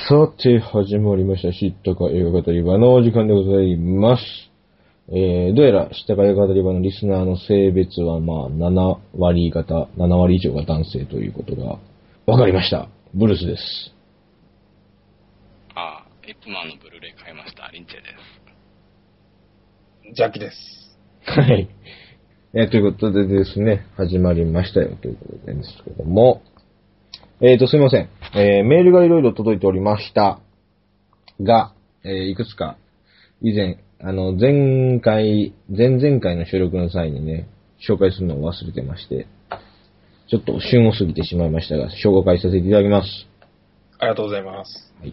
さて、始まりました。知ったか映画語り場のお時間でございます。どうやら知ったか映画語り場のリスナーの性別は7割以上が男性ということが分かりました。ブルースです。 イップマンのブルーレイ買いました。リンチェです。 ジャッキです。 はい。ということでですね、始まりましたよということでですけども、すいません。メールがいろいろ届いておりましたが、いくつか以前、前々回の収録の際にね、紹介するのを忘れてまして、ちょっと旬を過ぎてしまいましたが、紹介させていただきます。 ありがとうございます。 はい。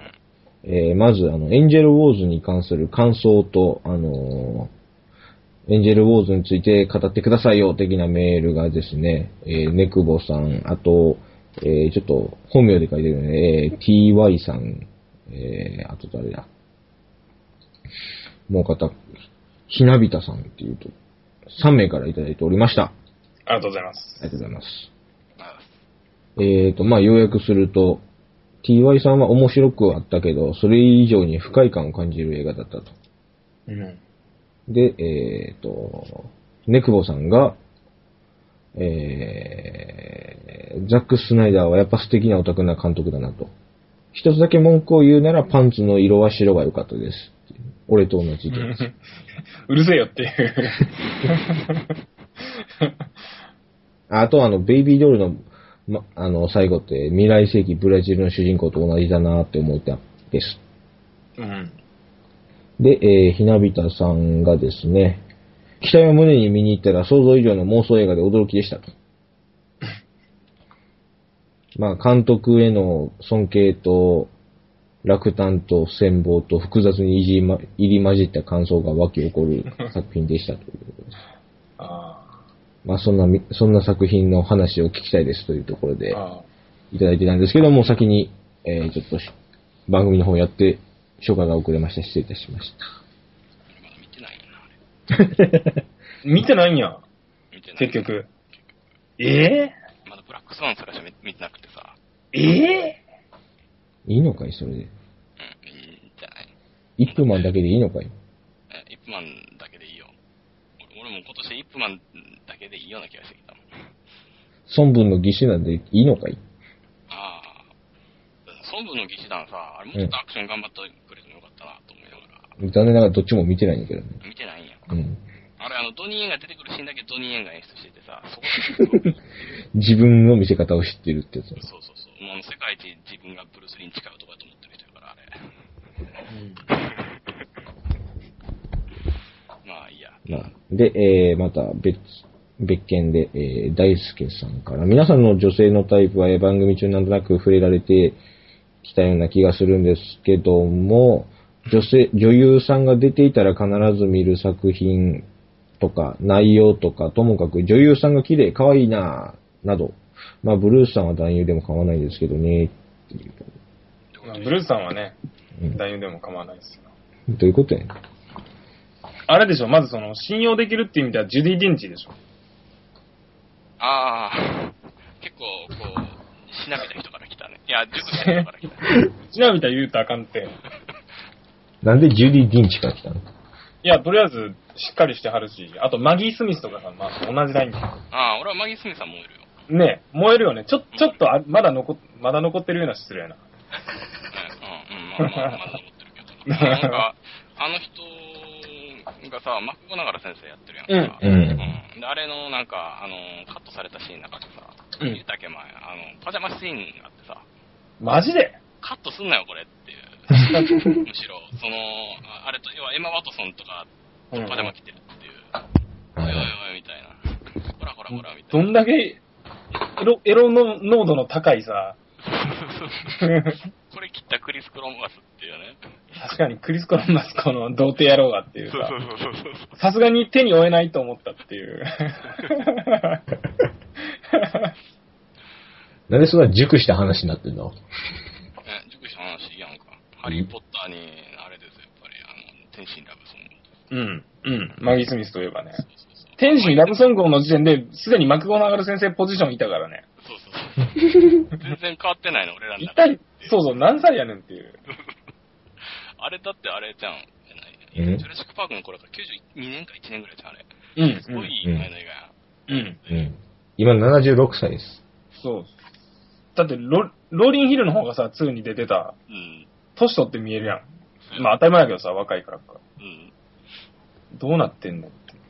まず、エンジェルウォーズに関する感想と、エンジェルウォーズについて語ってくださいよ、的なメールがですね、ネクボさん、あと、ちょっと本名で書いてるね、TY さん、あと誰だ、もう方、ひなびたさんっていうと、3名からいただいておりました。 ありがとうございます。 ありがとうございます。要約すると、TY さんは面白くはあったけど、それ以上に不快感を感じる映画だったと。 うん。 で、ネクボさんが、ザック・スナイダーはやっぱ素敵なオタクな監督だなと。一つだけ文句を言うならパンツの色は白が良かったです。俺と同じ意見です。 うるせえよっていう。 あとベイビードールの、最後って未来世紀ブラジルの主人公と同じだなって思ったです。 うん。 で、ひなびたさんがですね、期待を胸に見に行ったら想像以上の妄想映画で驚きでしたと。監督への尊敬と落胆と羨望と複雑に入り混じった感想が湧き起こる作品でしたということです。そんな作品の話を聞きたいですというところでいただいてたんですけども、先に、ちょっと番組の方やって紹介が遅れました。失礼いたしました。 見てないんや。結局。 まだブラックスワンすら見てなくてさ。 いいのかいそれで。 いいんじゃない。 イップマンだけでいいのかい。 イップマンだけでいいよ。俺も今年イップマンだけでいいような気がしてきたもん。 孫文の義手なんでいいのかい。 孫文の義手団さ、あれもうちょっとアクション頑張ってくれてもよかったなと思いながら。 残念ながらどっちも見てないんだけどね。 見てないんや。 うん。 あれドニーエンが出てくるシーンだけドニーエンが演出しててさ、そこで自分の見せ方を知ってるってやつ。 そう。もう世界一自分がブルース・リーに近い男だと思ってる人やから、あれ。まあいいや。 で、また別件で、大輔さんから、皆さんの女性のタイプは番組中なんとなく触れられてきたような気がするんですけども、女優さんが出ていたら必ず見る作品とか内容とか、ともかく女優さんが綺麗、可愛いななど、ブルースさんは男優でも構わないですけどね。 ブルースさんはね、男優でも構わないですよ。 どういうことやねん。 あれでしょ、まず信用できるっていう意味ではジュディ・デンチでしょ。 結構しなびた人から来たね。いや、熟した人から来た。 しなびた言うたらあかんって。 なんでジュディ・ディンチから来たの？ いや、とりあえずしっかりしてはるし、あとマギー・スミスとかさ、同じラインで。 俺はマギー・スミスは燃えるよ。 ねえ、燃えるよね。ちょっとまだ残ってるような失礼な。 まだ残ってるけど。なんか、あの人がさ、マクゴナガラ先生やってるやんか。で、あれのなんか、カットされたシーンの中でさ、言ったっけ前、パジャマシーンがあってさ、 マジでカットすんなよこれっていう。むしろ、あれと、要はエマ・ワトソンとか、パジャマ着てるっていう。おいおいおいみたいな。ほらみたいな。 どんだけ、エロの濃度の高いさ、 これ切ったクリス・コロンバスっていうね。 確かにクリス・コロンバスこの童貞野郎がっていうさ、 そう。 さすがに手に負えないと思ったっていう。 なんでそんな熟した話になってんの？ 熟した話やんか。ハリー・ポッターに、あれですよ、やっぱり、天心ラブソング。マギー・スミスといえばね。天心ラブソングの時点で、すでにマクゴナガル先生ポジションいたからね。 そう。 全然変わってないの、俺らの一体、そうそう、何歳やねんっていう。 あれだってあれじゃん。ジュラシックパークの頃から92年か1年ぐらいじゃん、あれ。 うん。 すごい前の映画やん。 うん。 今76歳です。 そう。だってローリンヒルの方がさ、2に出てた。 うん。 年取って見えるやん。まあ当たり前やけどさ、若いからか。 うん。 どうなってんのって。 す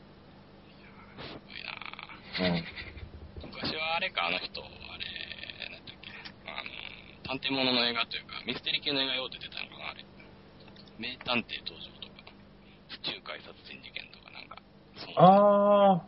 ごいなぁ。昔はあれか、あの人、あれ、なんだっけ、探偵物の映画というか、ミステリー系の映画用で出たのかな、あれ。名探偵登場とか、府中海殺人事件とかなんか、 あ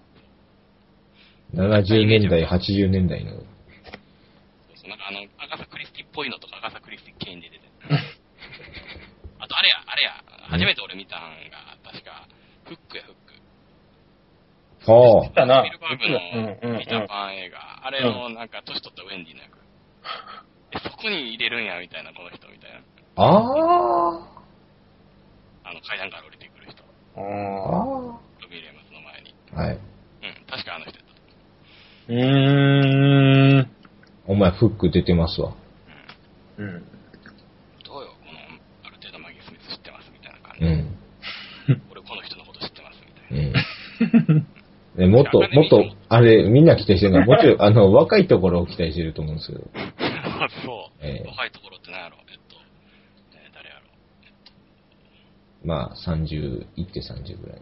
70年代、80年代の。 そうそう、なんかアガサ・クリスティっぽいのとか、アガサ・クリスティ系に出てて。あと、あれや、初めて俺見たんが、確か、フックや、フック。 あ。見たな。 スピルバーグのピーターパン映画。あれの、なんか、年取ったウェンディの役。そこに入れるんや、みたいな、この人、みたいな。階段から降りてくる人。ロビー・レイマスの前に。 はい。 うん、確かあの人やったと。 お前、フック出てますわ。 どうよ、 この、ある程度マギー・スミス知ってます、みたいな感じ。 俺、この人のこと知ってます、みたいな。 もっと、あれ、みんな期待してるから、もちろん、若いところを期待してると思うんですけど。 そう。若いところって何やろ誰やろまあ、30、いって30ぐらいの。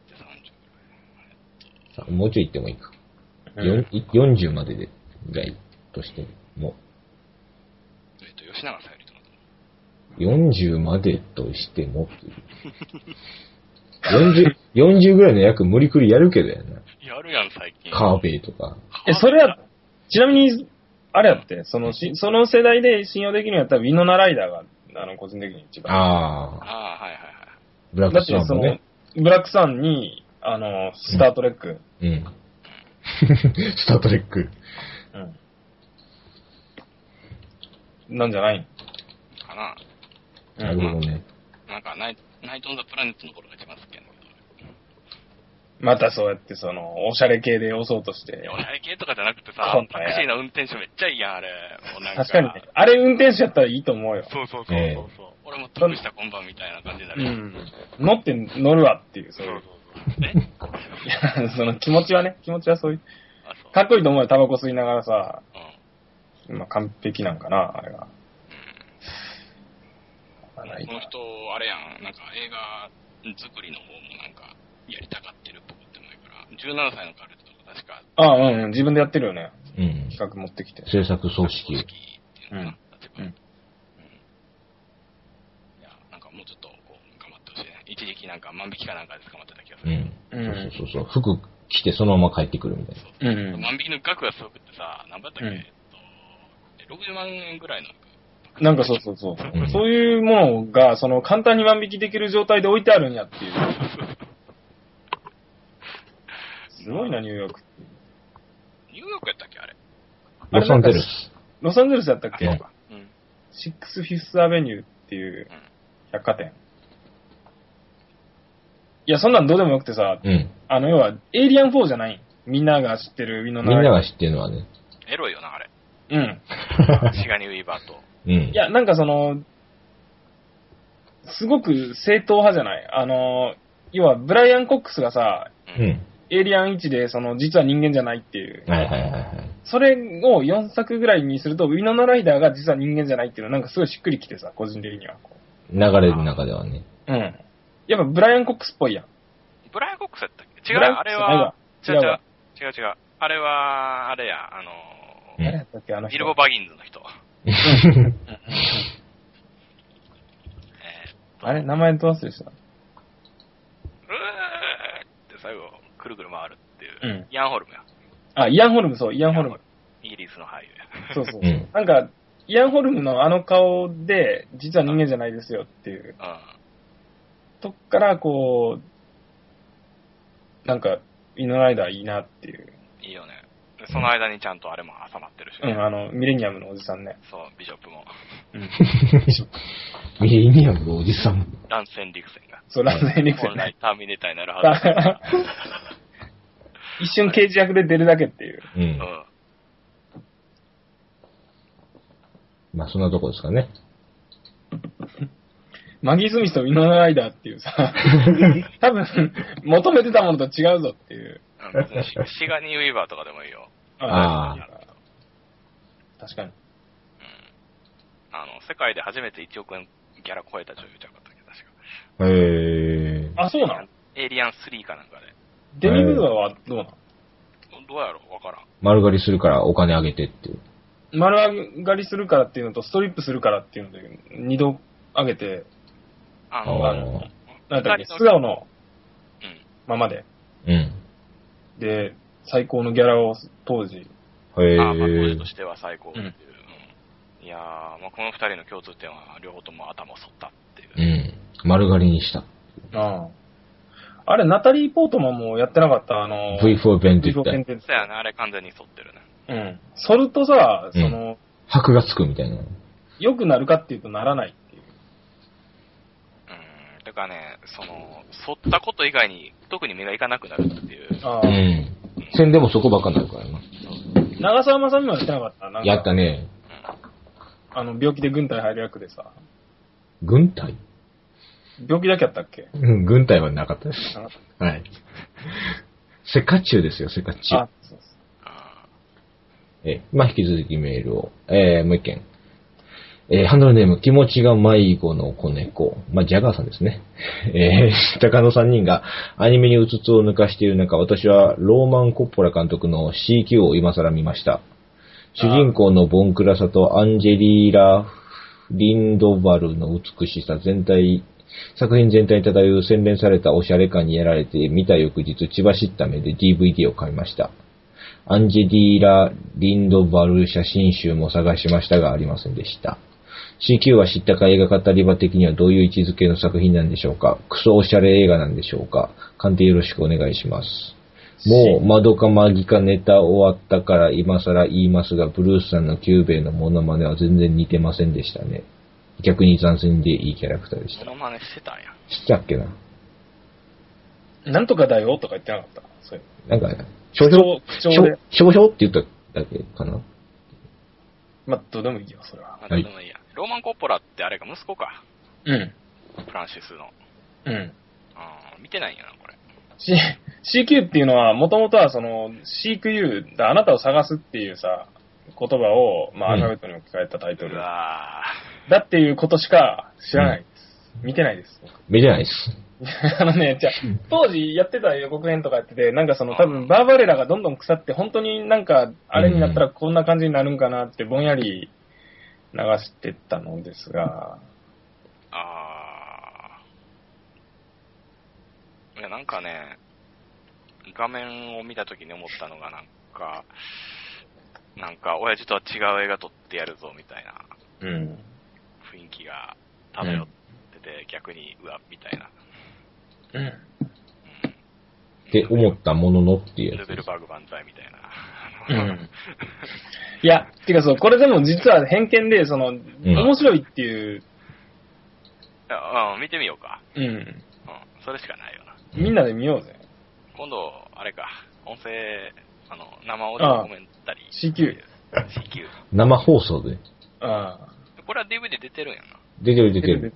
30ぐらい。 もうちょいいってもいいか。40までで、ぐらいとしても。 吉永小百合となと。40までとしても40ぐらいの役無理くりやるけどやな。 やるやん、最近。 カーベイとか。 それは、ちなみに、あれやって、その世代で信用できるんやったら、ウィノナライダーが、個人的に一番。 はいはいはい。 ブラックスワンもね。 ブラックスワンに、スタートレック。 スタートレック。 なんじゃないかな。 なるほどね。 なんか、ナイト・オン・ザ・プラネットの頃が一番好きやんだけど。 またそうやって、おしゃれ系で押そうとして。 おしゃれ系とかじゃなくてさ、タクシーの運転手めっちゃいいやん、あれ。 確かにね。あれ運転手やったらいいと思うよ。 そう。俺も得した今晩みたいな感じになる。 乗って乗るわっていう、そういう。いや、気持ちはそういう。かっこいいと思うよ、タバコ吸いながらさ。まあ、完璧なんかな、あれが。 この人、あれやん、なんか映画作りの方もなんか、やりたがってるっぽくってもいいから、17歳のカルテとか確か。 自分でやってるよね。 企画持ってきて。 制作組織。 っていうのかな。いや、なんかもうちょっと、こう、頑張ってほしいね。一時期なんか万引きかなんかで捕まってた気がする。 そう。服着てそのまま帰ってくるみたいな。万引きの額がすごくってさ、何だったっけ、60万円ぐらいの。 なんかそう。そういうものが、簡単に万引きできる状態で置いてあるんやっていう。すごいな、ニューヨークって。 ニューヨークやったっけ、あれ。 ロサンゼルス。 ロサンゼルスやったっけ？ シックスフィフスアベニューっていう百貨店。いや、そんなんどうでもよくてさ、要は、エイリアン4じゃない。みんなが知ってるみんなが知ってるのはね。 エロいよな、あれ。シガニー・ウィーバーと。 いや、なんかすごく正統派じゃない。要は、ブライアン・コックスがさ、エイリアン1で、実は人間じゃないっていう。それを4作ぐらいにすると、ウィノナライダーが実は人間じゃないっていうのなんかすごいしっくりきてさ、個人的には。 流れの中ではね。 やっぱブライアン・コックスっぽいやん。 ブライアン・コックスやったっけ？違う、あれは、違う。あれは、あれや、 誰やったっけ、 ビルボ・バギンズの人。 あれ名前どう忘れした？ って最後、くるくる回るっていう。イアン・ホルムや。 イアン・ホルム、そう、イアン・ホルム。 イギリスの俳優や。 そう。なんか、イアン・ホルムのあの顔で、実は人間じゃないですよっていう。とこから、こう、なんか、イノライダーいいなっていう。 いいよね。その間にちゃんとあれも挟まってるし、ね。 ミレニアムのおじさんね。 そう、ビショップも。 ミレニアムのおじさん。 乱戦陸戦が。 そう、乱戦陸戦。 本来ターミネーターになるはず。 一瞬刑事役で出るだけっていう。 まあそんなとこですかね。 マギー・スミスとウィノナ・ライダーっていうさ、多分、求めてたものと違うぞっていう。 シガニー・ウィーバーとかでもいいよ。 ああ。 確かに。 世界で初めて1億円ギャラ超えた女優ちゃうかったっけ、確か。へあ、そうなの？ エイリアン3かなんかで。デミムーアはどうなの？ どうやろうわからん。 丸刈りするからお金あげてっていう。 丸刈りするからっていうのと、ストリップするからっていうので、2度上げて、なんだっけ、素顔のままで。 うん。 で、最高のギャラを当時。 当時としては最高っていう。いやー、まあ、この二人の共通点は両方とも頭を剃ったっていう。 丸刈りにした。 あれ、ナタリー・ポートマンもやってなかった V4 ベンティッタ。 そうやね、あれ完全に剃ってるね。 剃るとさ、 箔がつくみたいな。 良くなるかっていうとならないっていう。 だからね、剃ったこと以外に特に目がいかなくなるっていう。 線でもそこばっかになるからな。 長澤まさみもやってなかったなんかやったね。 病気で軍隊入る役でさ。 軍隊？ 病気だけやったっけ？ 軍隊はなかったです。はい。セカチュウですよ、セカチュウ。あ、そうです。まあ、引き続きメールを。もう一件。ハンドルネーム、気持ちが迷子の子猫。まあ、ジャガーさんですね。高野3人がアニメにうつつを抜かしている中、私はローマン・コッポラ監督の CQ を今更見ました。主人公のボンクラさとアンジェリーラ・リンドバルの美しさ作品全体に漂う洗練されたおしゃれ感にやられて、見た翌日血走った目で DVD を買いました。アンジェリーラ・リンドバル写真集も探しましたがありませんでした。CQ は知ったか映画語り場的にはどういう位置づけの作品なんでしょうか？クソおしゃれ映画なんでしょうか？鑑定よろしくお願いします。もう、まどかまぎかネタ終わったから今更言いますが、ブルースさんのキューベイのモノマネは全然似てませんでしたね。逆に斬新でいいキャラクターでした。 モノマネしてたんや。 してたっけな。 なんとかだよとか言ってなかった。そういうなんか、少々って言っただけかな。 まあ、どうでもいいよ、それは。 どうでもいいや。ローマン・コッポラってあれが息子か。 フランシスの。見てないんやな、これ。 CQ っていうのは、もともとはCQ、あなたを探すっていうさ、言葉を、まあ、アルファベットに置き換えたタイトル。だっていうことしか知らないです。見てないです。 見てないです。 当時やってた予告編とかやってて、なんか多分バーバレラがどんどん腐って、本当になんか、あれになったらこんな感じになるんかなってぼんやり流してたのですが。 いや、なんかね、画面を見たときに思ったのがなんか、親父とは違う映画撮ってやるぞ、みたいな。雰囲気が漂ってて、逆に、うわ、みたいな。 って思ったもののっていう。 ルベルバーグ万歳みたいな。 いや、てかこれでも実は偏見で、面白いっていう。 見てみようか。それしかないよな。 みんなで見ようぜ。 今度、あれか、音声、生オーディオコメンタリー。 CQ。 生放送で。 これは DVD 出てるんやな。 出てる。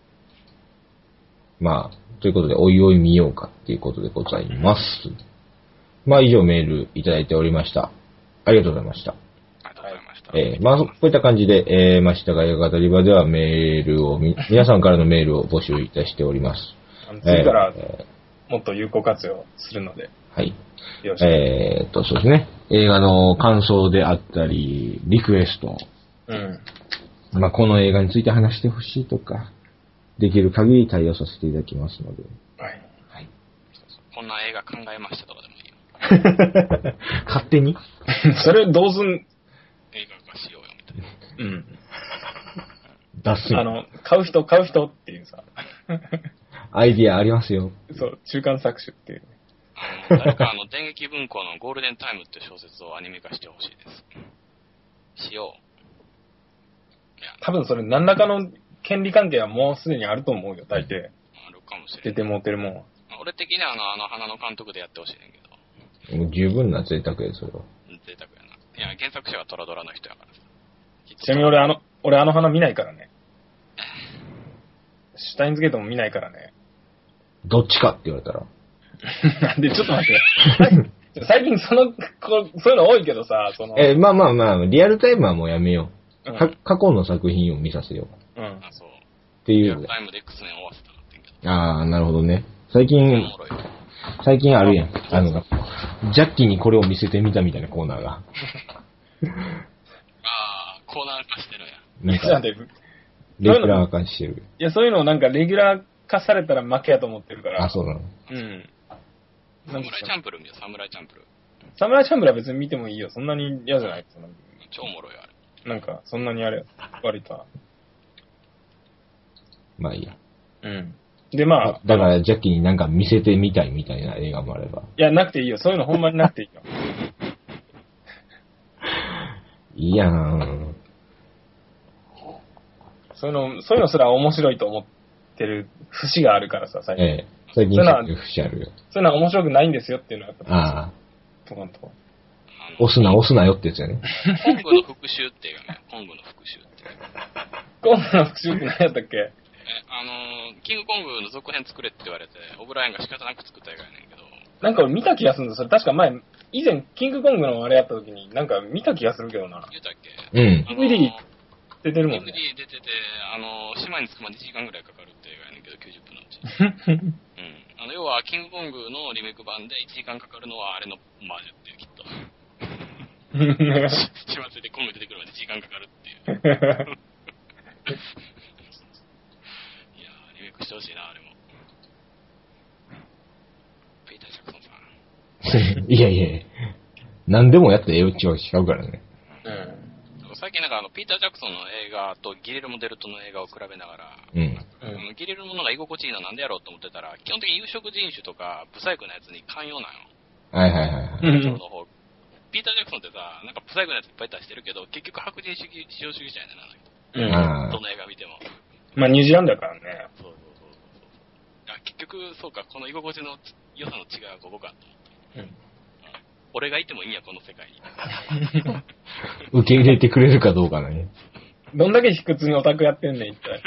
まあ、ということで、おいおい見ようかっていうことでございます。まあ、以上メールいただいておりました。ありがとうございました。まあ、こういった感じで、ましたが映画語り場ではメールを、皆さんからのメールを募集いたしております。 次からもっと有効活用するので。 はい。そうですね。映画の感想であったり、リクエスト。まあ、この映画について話してほしいとか、できる限り対応させていただきますので。 はい。こんな映画考えましたとかでもいいよ。 勝手にそれどうすん映画化しようよ、みたいな。 出す買う人っていうさ。 アイディアありますよ。 そう、中間搾取っていう。 誰か電撃文庫のゴールデンタイムって小説をアニメ化してほしいです。しよう。 多分それ何らかの権利関係はもうすでにあると思うよ、大抵。 あるかもしれない。 出て持ってるもんは。 俺的には花の監督でやってほしいねんけど。もう十分な贅沢や、それは。 贅沢やな。いや、原作者はトラドラの人やからさ。 ちなみに俺俺あの花見ないからね。シュタインズゲートも見ないからね。 どっちかって言われたら。 なんで、ちょっと待って。最近そういうの多いけどさ、 まあ、リアルタイムはもうやめよう。過去の作品を見させよう。あ、そう。 っていう。 リアルタイムで X メン終わせたらってんけど。 ああ、なるほどね。最近あるやん。ジャッキーにこれを見せてみたみたいなコーナーが。 コーナー化してるやん。なんか、レギュラー化してる。 いや、そういうのなんかレギュラー化されたら負けやと思ってるから。 あ、そうなの。 うん。 サムライチャンプル見よ、サムライチャンプル。 サムライチャンプルは別に見てもいいよ。そんなに嫌じゃない。 超おもろいあれ。 なんか、そんなにあれ、割と。 まあいいや。 うん。で、まあ。 だから、ジャッキーになんか見せてみたいみたいな映画もあれば。 いや、なくていいよ。そういうのほんまになくていいよ。 いやん。 そういうのすら面白いと思ってる節があるからさ、最近。 最近そういう節あるよ。 そういうのは面白くないんですよっていうのはやっぱ。 ああ。 とかんと。 押すなよってやつやね。 コングの復讐っていうね。コングの復讐っていう。 コングの復讐って何やったっけ？ キングコングの続編作れって言われて、オブライエンが仕方なく作った映画やねんけど。 なんか見た気がするんだ。それ確か以前、キングコングのあれやった時に、なんか見た気がするけどな。 言うたっけ？ うん。 DVD 出てるもんね。 DVD 出てて、島に着くまで1時間ぐらいかかるって映画やねんけど、90分のうち。うん。要は、キングコングのリメイク版で1時間かかるのはあれのオマージュっていう、きっと。島ついてコング出てくるまで1時間かかるっていう。いやー、リメイクしてほしいな、あれも。ペイター・ジャクソンさん。 いや。何でもやったら違うからね。 最近なんかピーター・ジャクソンの映画とギレルモ・デルトの映画を比べながら、ギレルモのが居心地いいのはなんでやろうと思ってたら、基本的に有色人種とかブサイクなやつに寛容なんよ。 はいはいはい。 ピーター・ジャクソンってさ、なんかブサイクなやついっぱい出してるけど、結局白人至上主義者やねんな。どの映画見ても。 まあニュージーランドだからね。 そう。結局、そうか、この居心地の良さの違いはここかと。俺がいてもいいんや、この世界に。 受け入れてくれるかどうかね。 どんだけ卑屈にオタクやってんねん、一体。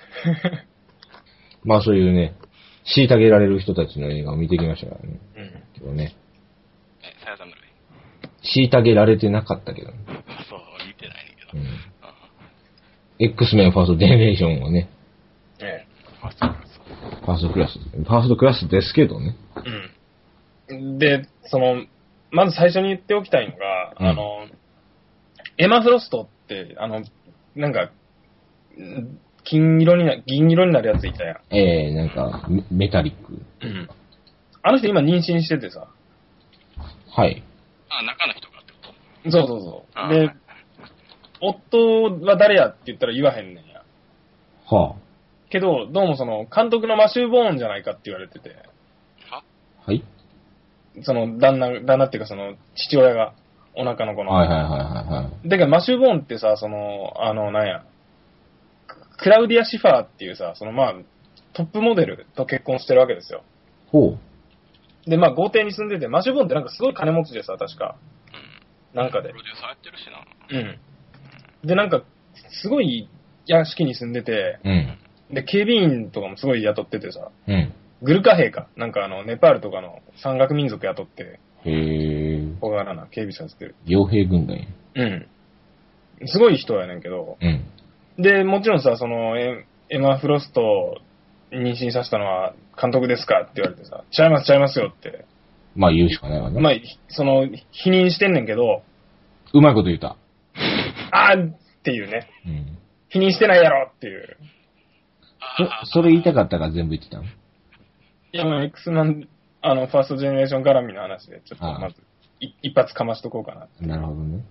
まあそういうね、虐げられる人たちの映画を見てきましたからね。けどね。 さやさむらい。虐げられてなかったけどね。 そう、見てないけど。 X メンファーストジェネレーションをね。 ファーストクラスですけどね。 で、まず最初に言っておきたいのが、エマ・フロストって、なんか、銀色になるやついたやん。 なんか、メタリック。 あの人今妊娠しててさ。 はい。 中の人がってこと？そう。で、夫は誰やって言ったら言わへんねんや。 はあ。 けど、どうも監督のマシュー・ボーンじゃないかって言われてて。 はい。 旦那っていうか父親が、お腹の子の。 はい。 だからマシュー・ボーンってさ、なんや、クラウディア・シファーっていうさ、トップモデルと結婚してるわけですよ。 ほう。で、豪邸に住んでて、マシュー・ボーンってなんかすごい金持ちでさ、確か。なんかで。 プロデューサーやってるしな。で、なんか、すごい屋敷に住んでて、で、警備員とかもすごい雇っててさ、グルカ兵か。なんかネパールとかの山岳民族雇って、小柄な警備させてる。 傭兵軍団や。すごい人やねんけど、で、もちろんさ、エマ・フロストを妊娠させたのは監督ですかって言われてさ、ちゃいますよって。 まあ言うしかないわね。 まあ、否認してんねんけど、 うまいこと言うた。 あーっていうね。否認してないやろっていう。 それ言いたかったから全部言ってたの？ いや、X の、ファーストジェネレーション絡みの話で、ちょっとまず、一発かましとこうかな。 なるほどね。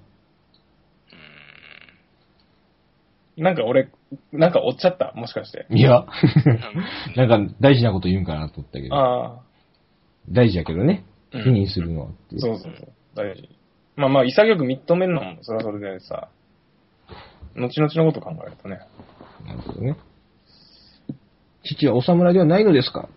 なんか追っちゃったもしかして。 いや、なんか大事なこと言うんかなと思ったけど。大事やけどね。否認するのは。 そう。大事。まあ、潔く認めるのも、それはそれでさ、後々のこと考えるとね。 なるほどね。父はお侍ではないのですか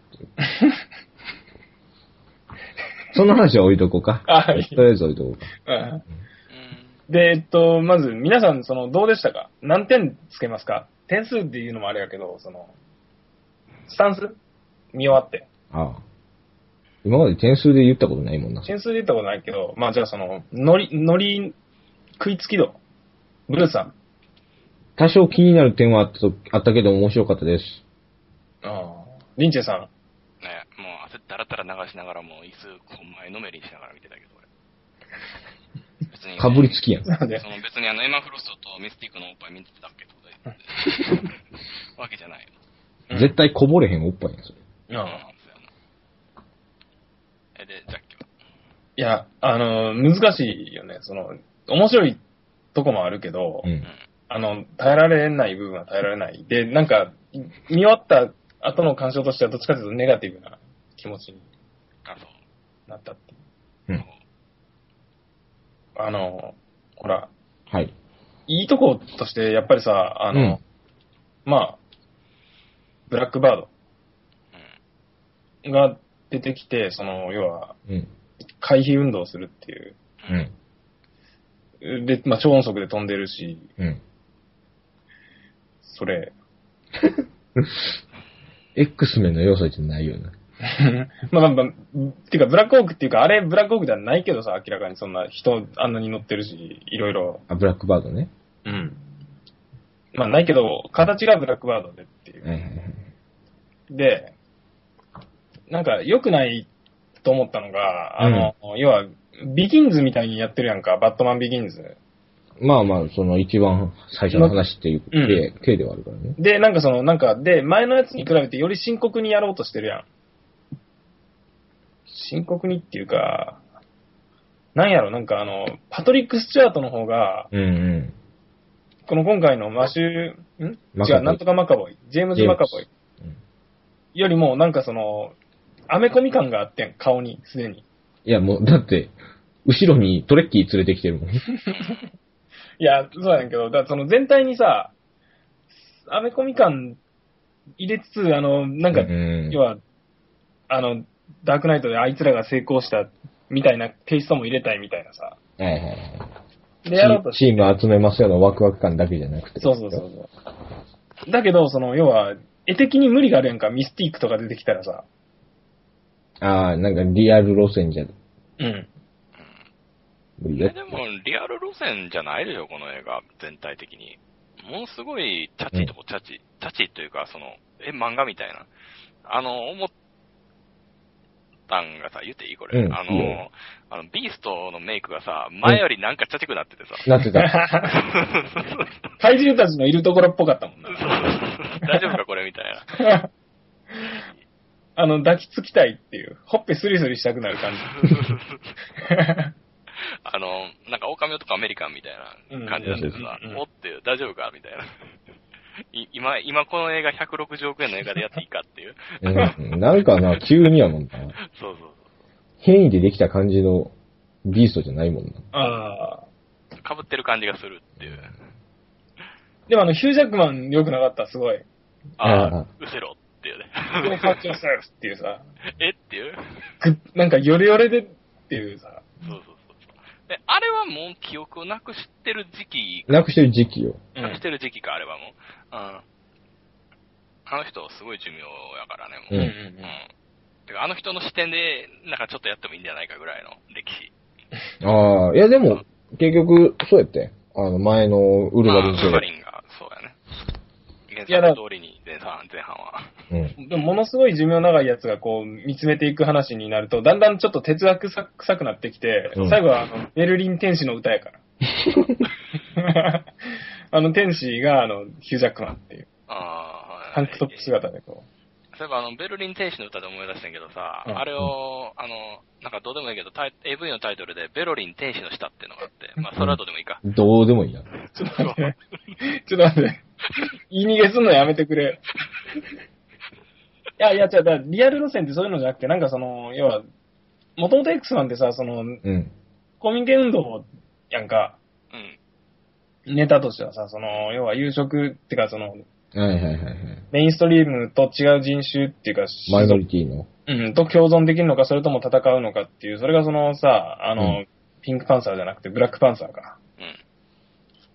その話は置いとこうか。とりあえず置いとこうか。 で、まず、皆さん、どうでしたか？何点つけますか？点数っていうのもあれやけど、スタンス見終わって。 ああ。今まで点数で言ったことないもんな。 点数で言ったことないけど、まあじゃあノリ、食いつき度。ブルーさん。 多少気になる点はあったけど面白かったです。 ああ。リンチェさん。 ね、もう汗だらだら流しながらもう椅子前のめりにしながら見てたけど、俺。別に、ね。 かぶりつきやん。 別にエマ・フロストとミスティックのおっぱい見てたっけとわけじゃないよ。 絶対こぼれへんおっぱいやん、それ。 ああ、そうやな。で、ジャッキは？いや、難しいよね。面白いとこもあるけど、耐えられない部分は耐えられない。で、なんか、見終わった後の感想としてはどっちかというとネガティブな気持ちになったっていう。ほら。 はい。 いいとことして、やっぱりさ、まあ、ブラックバードが出てきて、要は、回避運動をするっていう。で、まあ、超音速で飛んでるし、それ。 X メンの要素じゃないよね。 まあ、っていうか、ブラックホークっていうか、あれブラックホークではないけどさ、明らかにそんな人あんなに乗ってるし、いろいろ。 あ、ブラックバードね。 まあ、ないけど、形がブラックバードでっていう。で、なんか、良くないと思ったのが、要は、ビギンズみたいにやってるやんか、バットマンビギンズ。 まあまあ、一番最初の話っていう系ではあるからね。 で、で、前のやつに比べてより深刻にやろうとしてるやん。深刻にっていうか、なんやろ、パトリック・スチュアートの方が、今回の違う、なんとかマカボイ、ジェームズ・マカボイ、よりも、アメコミ感があってん、顔に、すでに。 いや、もう、だって、後ろにトレッキー連れてきてるもん。 いや、そうやねんけど、全体にさ、アメコミ感入れつつ、要は、ダークナイトであいつらが成功したみたいなテイストも入れたいみたいなさ。で、やろうとチーム集めますよのワクワク感だけじゃなくて。 そう。だけど、要は、絵的に無理があるやんか、ミスティックとか出てきたらさ。 ああ、リアル路線じゃ。無理よ。 でも、リアル路線じゃないでしょ、この映画、全体的に。ものすごい、チャチというか、漫画みたいな。思ったんがさ、言っていいこれ。ビーストのメイクがさ、前よりなんかチャチくなっててさ。 なってた。 怪獣たちのいるところっぽかったもんな。 大丈夫かこれみたいな。 抱きつきたいっていう、ほっぺスリスリしたくなる感じ。 狼男アメリカンみたいな感じなんですが、おって大丈夫かみたいな。今この映画160億円の映画でやっていいかっていう。 なんかな、急にはもんな。 そう。 変異でできた感じのビーストじゃないもんな。 被ってる感じがするっていう。 でもヒュージャックマン良くなかった、すごい。 うせろっていうね。 っていうさ。 っていうヨレヨレでっていうさ。 そう。で、あれはもう記憶をなくしてる時期。 なくしてる時期よ。 なくしてる時期か、あれはもう。あの人すごい寿命やからね、もう。てかあの人の視点で、ちょっとやってもいいんじゃないかぐらいの歴史。 いやでも、結局、そうやって。前のウルヴァリンウルヴァリンが、そうやね。原作通りに前半は。 でも、ものすごい寿命長いやつが見つめていく話になると、だんだんちょっと哲学臭くなってきて、最後はベルリン天使の歌やから。天使がヒュージャックマンっていう。タンクトップ姿でそういえばベルリン天使の歌で思い出したんやけどさ、あれを、どうでもいいけど、AV のタイトルでベロリン天使の下っていうのがあって、まあ、それはどうでもいいか。 どうでもいいや。 ちょっと待って。言い逃げすんのやめてくれ。いや、じゃあ、リアル路線ってそういうのじゃなくて、要は、もともと X マンってさ、公民権運動やんか、ネタとしてはさ、要は有色ってかメインストリームと違う人種っていうか、 マイノリティの。 と共存できるのか、それとも戦うのかっていう、それがピンクパンサーじゃなくてブラックパンサーか。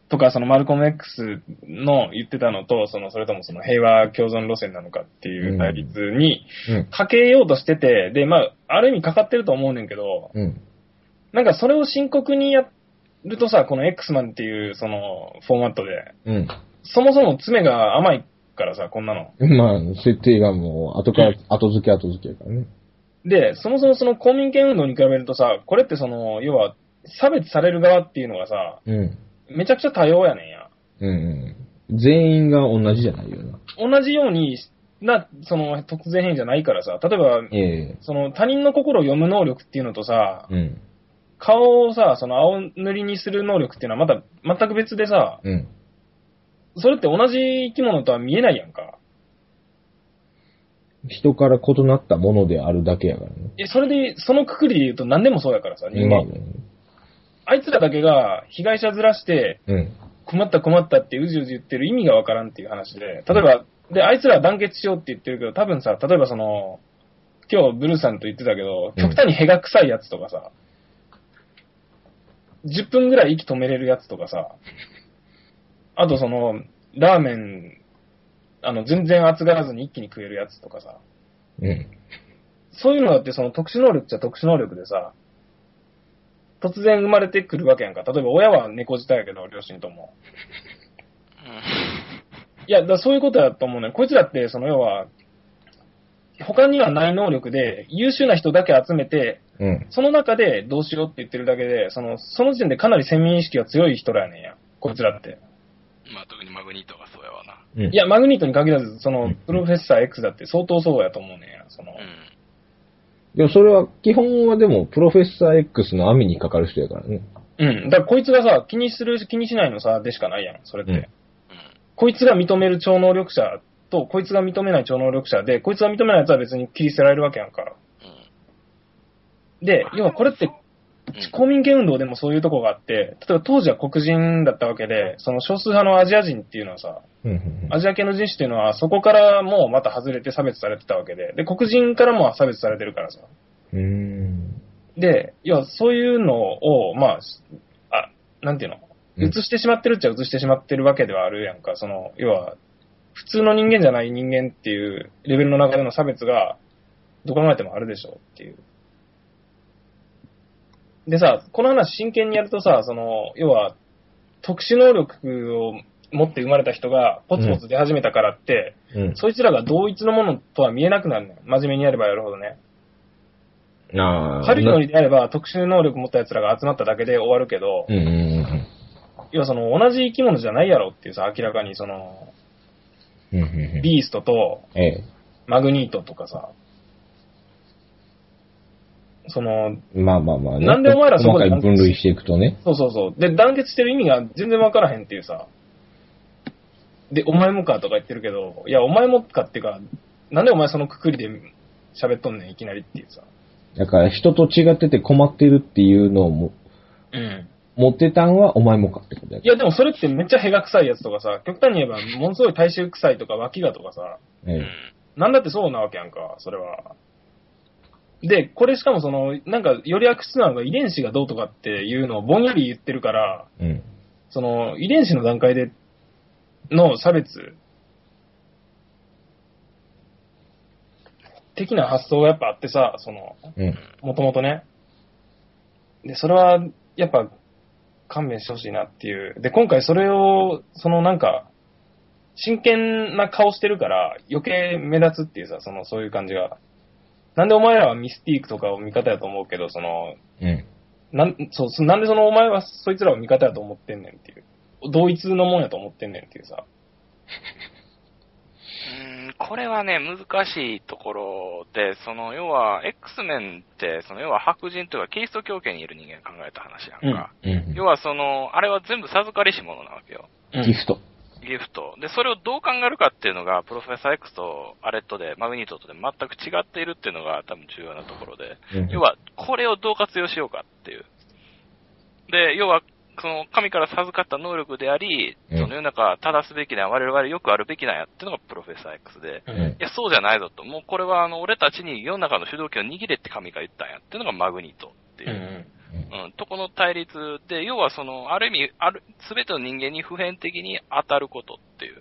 とか、そのマルコム X の言ってたのと、それともその平和共存路線なのかっていう対立にかけようとしてて、で、まあ、ある意味かかってると思うねんけど、なんかそれを深刻にやるとさ、この X マンっていうそのフォーマットで、そもそも詰めが甘いからさ、こんなの。 まあ、設定がもう後付けやからね。 で、そもそもその公民権運動に比べるとさ、これって要は、差別される側っていうのがさ、めちゃくちゃ多様やねんや。 全員が同じじゃないよな。 同じように突然変異じゃないからさ、例えば、他人の心を読む能力っていうのとさ、顔をさ、青塗りにする能力っていうのはまた全く別でさ、それって同じ生き物とは見えないやんか。 人から異なったものであるだけやからね。 それで、そのくくりで言うと何でもそうやからさ、人間。あいつらだけが被害者ずらして、困ったってうじうじ言ってる意味がわからんっていう話で、例えば、で、あいつら団結しようって言ってるけど、多分さ、例えば今日ブルーさんと言ってたけど、極端にへが臭いやつとかさ、10分ぐらい息止めれるやつとかさ、あとラーメン、全然熱がらずに一気に食えるやつとかさ、そういうのだって特殊能力っちゃ特殊能力でさ、突然生まれてくるわけやんか。例えば親は猫舌やけど、両親とも。いや、そういうことやと思うね。こいつらって、要は、他にはない能力で、優秀な人だけ集めて、その中でどうしようって言ってるだけで、その時点でかなり先民意識が強い人らやねんや。こいつらって。 まあ、特にマグニートがそうやわな。 いや、マグニートに限らず、プロフェッサー X だって相当そうやと思うねんや。 でもそれは、基本はでも、プロフェッサー X の網にかかる人やからね。 だからこいつがさ、気にしないのさ、でしかないやん、それって。こいつが認める超能力者と、こいつが認めない超能力者で、こいつが認めないやつは別に切り捨てられるわけやんか。で、要はこれって、公民権運動でもそういうとこがあって、例えば当時は黒人だったわけで、少数派のアジア人っていうのはさ、アジア系の人種っていうのはそこからもまた外れて差別されてたわけで、で、黒人からも差別されてるからさ。で、要はそういうのを、まあ、なんていうの、映してしまってるっちゃ映してしまってるわけではあるやんか。要は、普通の人間じゃない人間っていうレベルの中での差別が、どう考えてもあるでしょうっていう。でさ、この話真剣にやるとさ、要は、特殊能力を持って生まれた人がポツポツ出始めたからって、そいつらが同一のものとは見えなくなるね。真面目にやればやるほどね。軽いノリであれば特殊能力持った奴らが集まっただけで終わるけど、要は同じ生き物じゃないやろっていうさ、明らかにビーストと、マグニートとかさ、 まあ、ね、 なんでお前らそこで分類していくとね。 そう。で、団結してる意味が全然わからへんっていうさ。で、お前もかとか言ってるけど、いや、お前もかっていうか、なんでお前そのくくりで喋っとんねん、いきなりっていうさ。 だから人と違ってて困ってるっていうのを持ってたんはお前もかってことや。 いや、でもそれってめっちゃへが臭いやつとかさ、極端に言えばものすごい体臭臭いとか脇がとかさ、なんだってそうなわけやんか、それは。で、これしかもなんかより悪質なのが遺伝子がどうとかっていうのをぼんやり言ってるから、遺伝子の段階での差別的な発想がやっぱあってさ、もともとね。で、それはやっぱ勘弁してほしいなっていう。で、今回それを、なんか、真剣な顔してるから余計目立つっていうさ、そういう感じが。なんでお前らはミスティークとかを味方やと思うけど、なんでお前はそいつらを味方やと思ってんねんっていう。同一のもんやと思ってんねんっていうさ。 これはね、難しいところで、要は、X メンって、要は白人というか、キリスト教圏にいる人間考えた話やんか。要はあれは全部授かりし者なわけよ。 ギフト。 で、それをどう考えるかっていうのが、プロフェッサー X とアレットで、マグニートとで全く違っているっていうのが多分重要なところで、要は、これをどう活用しようかっていう。で、要は、神から授かった能力であり、世の中正すべきな、我々よくあるべきなんやっていうのがプロフェッサー X で、いや、そうじゃないぞと。もうこれは俺たちに世の中の主導権を握れって神が言ったんやっていうのがマグニートっていう。っとこの対立で、要はある意味、すべての人間に普遍的に当たることっていう。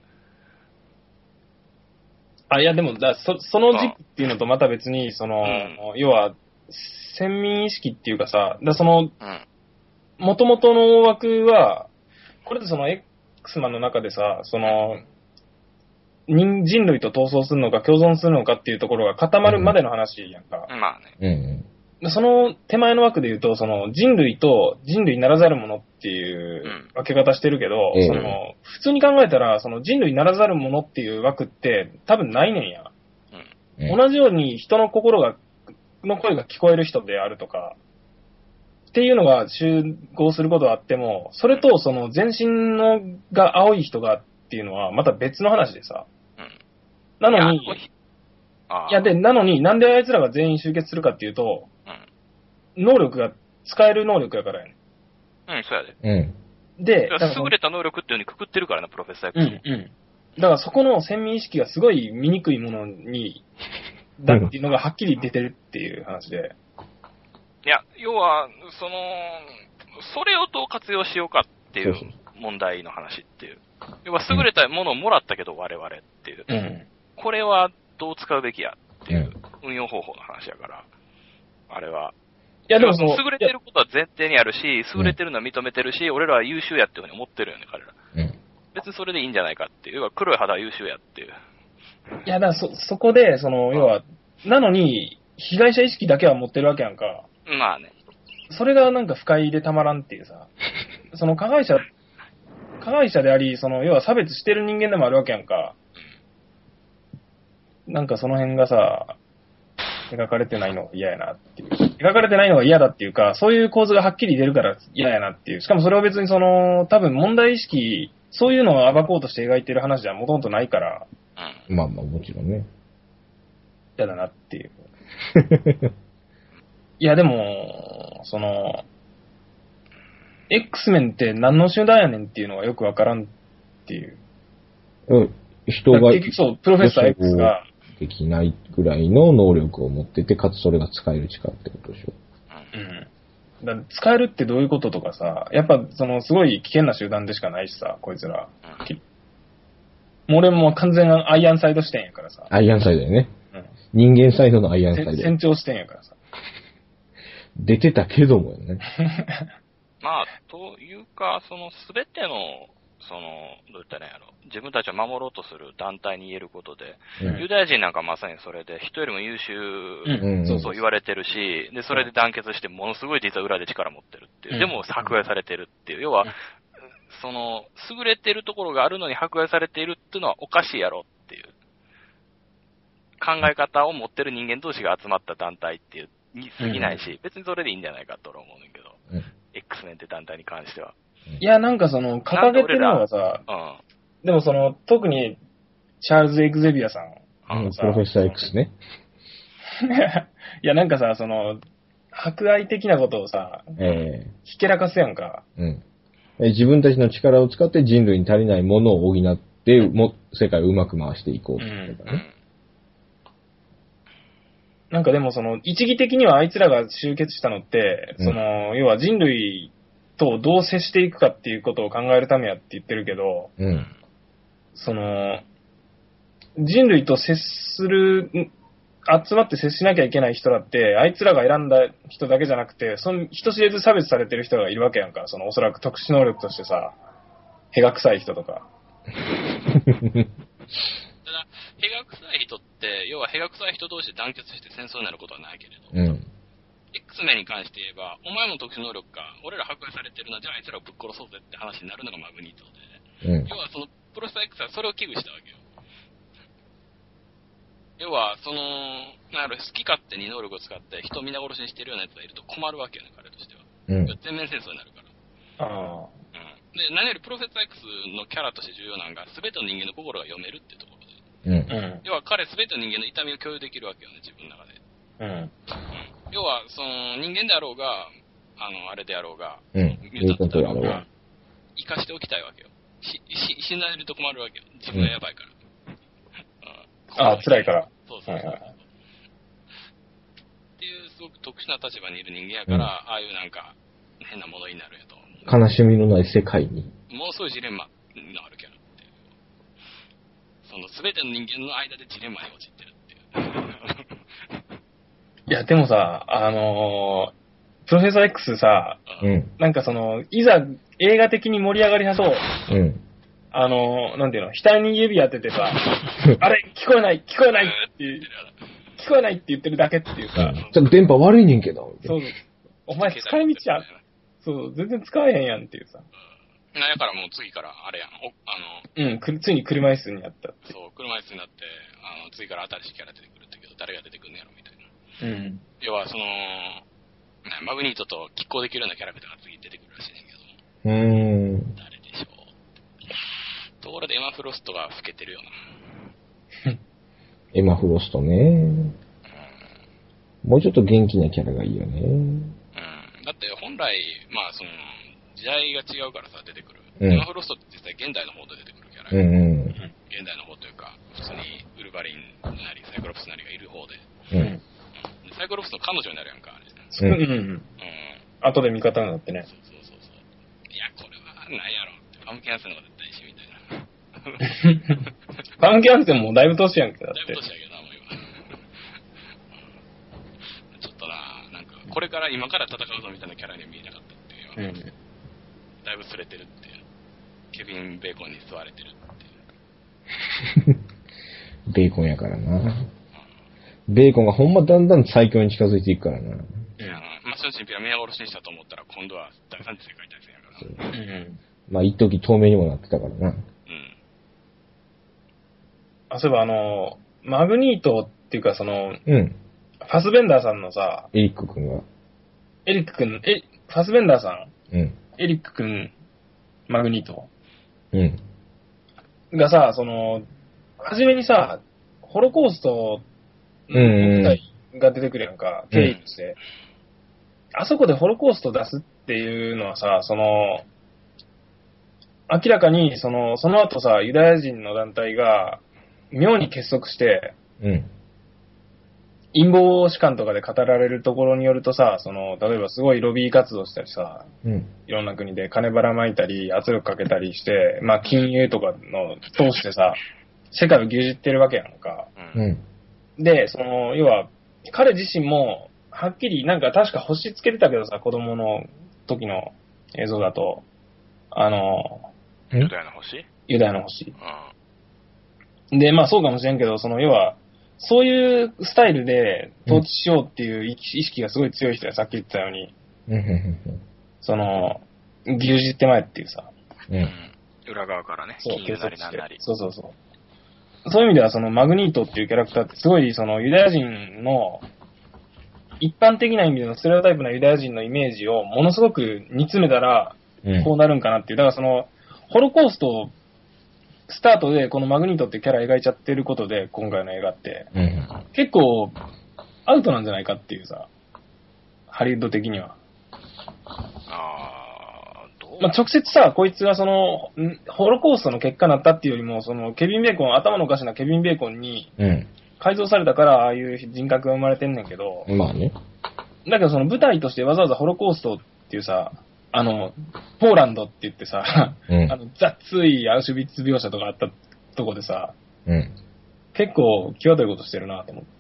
いやでも、その時期っていうのとまた別に、要は、先民意識っていうかさ、元々の大枠は、これでX マンの中でさ、人類と闘争するのか共存するのかっていうところが固まるまでの話やんか。 まあね。 その手前の枠で言うと、人類と人類ならざるものっていう分け方してるけど、普通に考えたら、人類ならざるものっていう枠って多分ないねんや。同じように人のの声が聞こえる人であるとか、っていうのが集合することはあっても、それと全身が青い人がっていうのはまた別の話でさ。なのに、なのになんであいつらが全員集結するかっていうと、能力が使える能力やからやね。 そうやで。 で、 優れた能力っていう風にくくってるからな、プロフェッサー X。 だからそこの先民意識がすごい醜いものに、だっていうのがはっきり出てるっていう話で。 いや、要は、それをどう活用しようかっていう問題の話っていう。要は優れたものをもらったけど我々っていう。これはどう使うべきやっていう運用方法の話やから、あれは。いやでも優れてることは前提にあるし、優れてるのは認めてるし、俺らは優秀やっていうふうに思ってるよね、彼ら。別にそれでいいんじゃないかっていう。要は黒い肌は優秀やっていう。 いや、だからそこで、要は、なのに、被害者意識だけは持ってるわけやんか。 まあね。 それがなんか不快でたまらんっていうさ。加害者であり、要は差別してる人間でもあるわけやんか。なんかその辺がさ、描かれてないのが嫌やなっていう。描かれてないのが嫌だっていうか、そういう構図がはっきり出るから嫌やなっていう。しかもそれは別に多分問題意識、そういうのを暴こうとして描いてる話じゃもともとないから。 まあまあもちろんね。 嫌だなっていう。いやでも、X メンって何の集団やねんっていうのがよくわからんっていう。 人が、 結局そう、プロフェッサー X が、 できないぐらいの能力を持ってて、かつそれが使える力ってことでしょ。 だ使えるってどういうこととかさ、やっぱすごい危険な集団でしかないしさ、こいつら。もう俺も完全アイアンサイド視点やからさ。 アイアンサイドやね。人間サイドのアイアンサイド。 船長視点やからさ。 出てたけどもよね。 まあ、というか、すべての、どう言ったらいいんやろ。自分たちを守ろうとする団体に言えることで、ユダヤ人なんかまさにそれで、人よりも優秀、そう言われてるし、で、それで団結して、ものすごい実は裏で力持ってるっていう。でも、迫害されてるっていう。要は、優れてるところがあるのに迫害されているっていうのはおかしいやろっていう。考え方を持ってる人間同士が集まった団体っていう、に過ぎないし、別にそれでいいんじゃないかと俺は思うんだけど、X メンって団体に関しては。 いや、なんか掲げてるのがさ、でも特に、チャールズ・エグゼビアさん。 プロフェッサー X ね。 いや、なんかさ、迫害的なことをさ、ひけらかすやんか。 自分たちの力を使って人類に足りないものを補って、世界をうまく回していこうって言ってたね。 なんかでも一義的にはあいつらが集結したのって、要は人類とどう接していくかっていうことを考えるためやって言ってるけど、人類と接する、集まって接しなきゃいけない人だって、あいつらが選んだ人だけじゃなくて、人知れず差別されてる人がいるわけやんか。おそらく特殊能力としてさ、屁が臭い人とか。 ただ、屁が臭い人って、要は屁が臭い人同士で団結して戦争になることはないけれど、X メンに関して言えば、お前も特殊能力か、俺ら迫害されてるな、じゃああいつらをぶっ殺そうぜって話になるのがマグニートで、要はプロフェッサー X はそれを危惧したわけよ。要は、好き勝手に能力を使って人を皆殺しにしてるようなやつがいると困るわけよね、彼としては。全面戦争になるから。で、何よりプロフェッサー X のキャラとして重要なのが、全ての人間の心が読めるっていうところで。要は彼全ての人間の痛みを共有できるわけよね、自分の中で。要は、人間であろうが、あれであろうが、ミュータントであろうが、生かしておきたいわけよ。死なれると困るわけよ。自分がやばいから。 辛いから。 そう。っていうすごく特殊な立場にいる人間やから、ああいうなんか、 変なものになるやと。 悲しみのない世界に。 もうそういうジレンマのあるキャラっていう。その全ての人間の間でジレンマに陥ってるっていう。 いや、でもさ、プロフェッサー X さ、なんかいざ映画的に盛り上がりなそう。なんていうの、額に指当ててさ、あれ、聞こえないって言ってるだけっていうさ。 ちょっと電波悪いねんけど。 そう。お前使い道や。そう、全然使えへんやんっていうさ。 だからもう次からあれやん。 ついに車椅子になった。 そう、車椅子になって、次から新しいキャラ出てくるってけど、誰が出てくるんやろみたいな。要はマグニートと拮抗できるようなキャラクターが次出てくるらしいねんけど。誰でしょう。ところでエマ・フロストが老けてるよな。 エマ・フロストね。もうちょっと元気なキャラがいいよね。 だって本来、時代が違うからさ、出てくる。エマ・フロストって実際現代の方で出てくるキャラ。現代の方というか、普通にウルヴァリンなり、サイクロプスなりがいる方で。サイクロプスの彼女になるやんか、あれ。 後で味方になってね。 そう。いや、これは、なんやろって。パムキン・ハンセンの方が絶対いいし、みたいな。 パムキン・ハンセンもだいぶ年やんけ、だって。 だいぶ年やけどな、もう今。ちょっとなんか、これから今から戦うぞみたいなキャラには見えなかったっていう。だいぶ擦れてるっていう。ケビン・ベーコンに吸われてるっていう。 ベーコンやからな。ベーコンがほんまだんだん最強に近づいていくからな。 マシュン・シンピラ宮殺しにしたと思ったら今度は第三次世界大戦やから。 まあ一時透明にもなってたからな。 そういえばマグニートっていうかファスベンダーさんのさ、 エリック君、ファスベンダーさん、エリック君、マグニート、がさ、初めにさ、ホロコーストの舞台が出てくるやんか、経緯として。あそこでホロコースト出すっていうのはさ、明らかに、その後さ、ユダヤ人の団体が、妙に結束して、陰謀士官とかで語られるところによるとさ、例えばすごいロビー活動したりさ、いろんな国で金ばらまいたり、圧力かけたりして、金融とかの通してさ、世界を牛耳ってるわけやんか。で、要は、彼自身も、はっきり、なんか確か星つけてたけどさ、子供の時の映像だと、 ユダヤの星。 で、そうかもしれんけど、要は、そういうスタイルで統治しようっていう意識がすごい強い人や、さっき言ってたように、牛耳ってまえっていうさ。 裏側からね、金融なりなんなり。 そう。そういう意味では、マグニートっていうキャラクターってすごい、ユダヤ人の、一般的な意味でのステレオタイプなユダヤ人のイメージをものすごく煮詰めたら、こうなるんかなっていう。だからホロコーストスタートでこのマグニートっていうキャラ描いちゃってることで、今回の映画って、結構アウトなんじゃないかっていうさ、ハリウッド的には。直接さ、こいつがホロコーストの結果になったっていうよりも、ケビン・ベーコン、頭のおかしなケビン・ベーコンに、改造されたから、ああいう人格が生まれてんねんけど、 まあね。 だけど舞台としてわざわざホロコーストっていうさ、ポーランドって言ってさ、雑いアウシュビッツ描写とかあったとこでさ、結構際どいことしてるなと思って。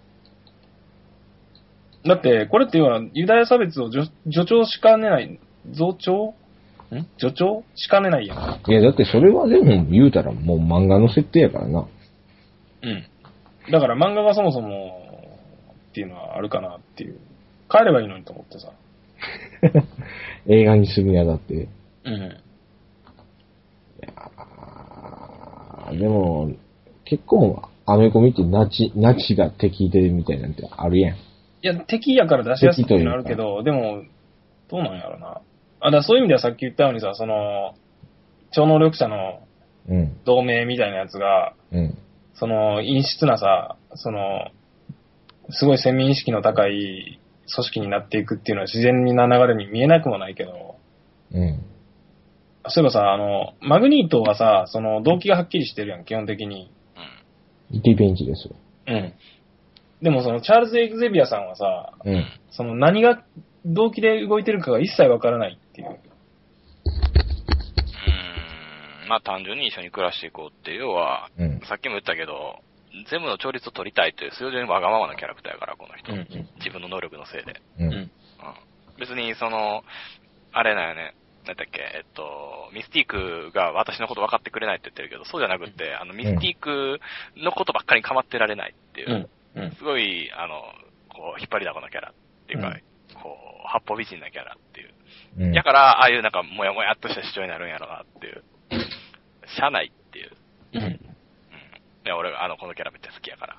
だって、これって要はユダヤ差別を助長しかねない、助長しかねないやん。 いや、だってそれはでも言うたらもう漫画の設定やからな。 だから漫画がそもそもっていうのはあるかなっていう。変えればいいのにと思ってさ。 映画にするにあたって。いやでも、結構、アメコミってナチが敵でみたいなんてあるやん。 いや、敵やから出しやすいっていうのはあるけど、でも、どうなんやろな。だからそういう意味ではさっき言ったようにさ、超能力者の同盟みたいなやつが、陰湿なさ、すごい先民意識の高い組織になっていくっていうのは自然な流れに見えなくもないけど、そういえばさ、マグニートはさ、動機がはっきりしてるやん、基本的に。 リベンジですよ。 でもチャールズ・エグゼビアさんはさ、何が動機で動いてるかが一切わからないっていう。 まあ単純に一緒に暮らしていこうっていう、要は、さっきも言ったけど、全部の調律を取りたいという、非常にわがままなキャラクターやから、この人。自分の能力のせいで。別に、あれなんよね。なんだっけ、ミスティークが私のこと分かってくれないって言ってるけど、そうじゃなくて、ミスティークのことばっかり構ってられないっていう、すごい、こう、引っ張りだこなキャラっていうか、こう、八方美人なキャラっていう。だから、ああいうなんか、もやもやっとした主張になるんやろなっていう。しゃないっていう。いや、俺が、このキャラめっちゃ好きやから。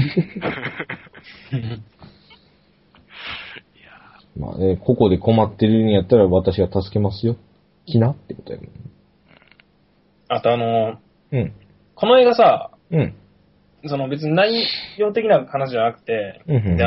まあね、ここで困ってるんやったら私が助けますよ。きなってことやもん。 あとこの映画さ、別に内容的な話じゃなくて、で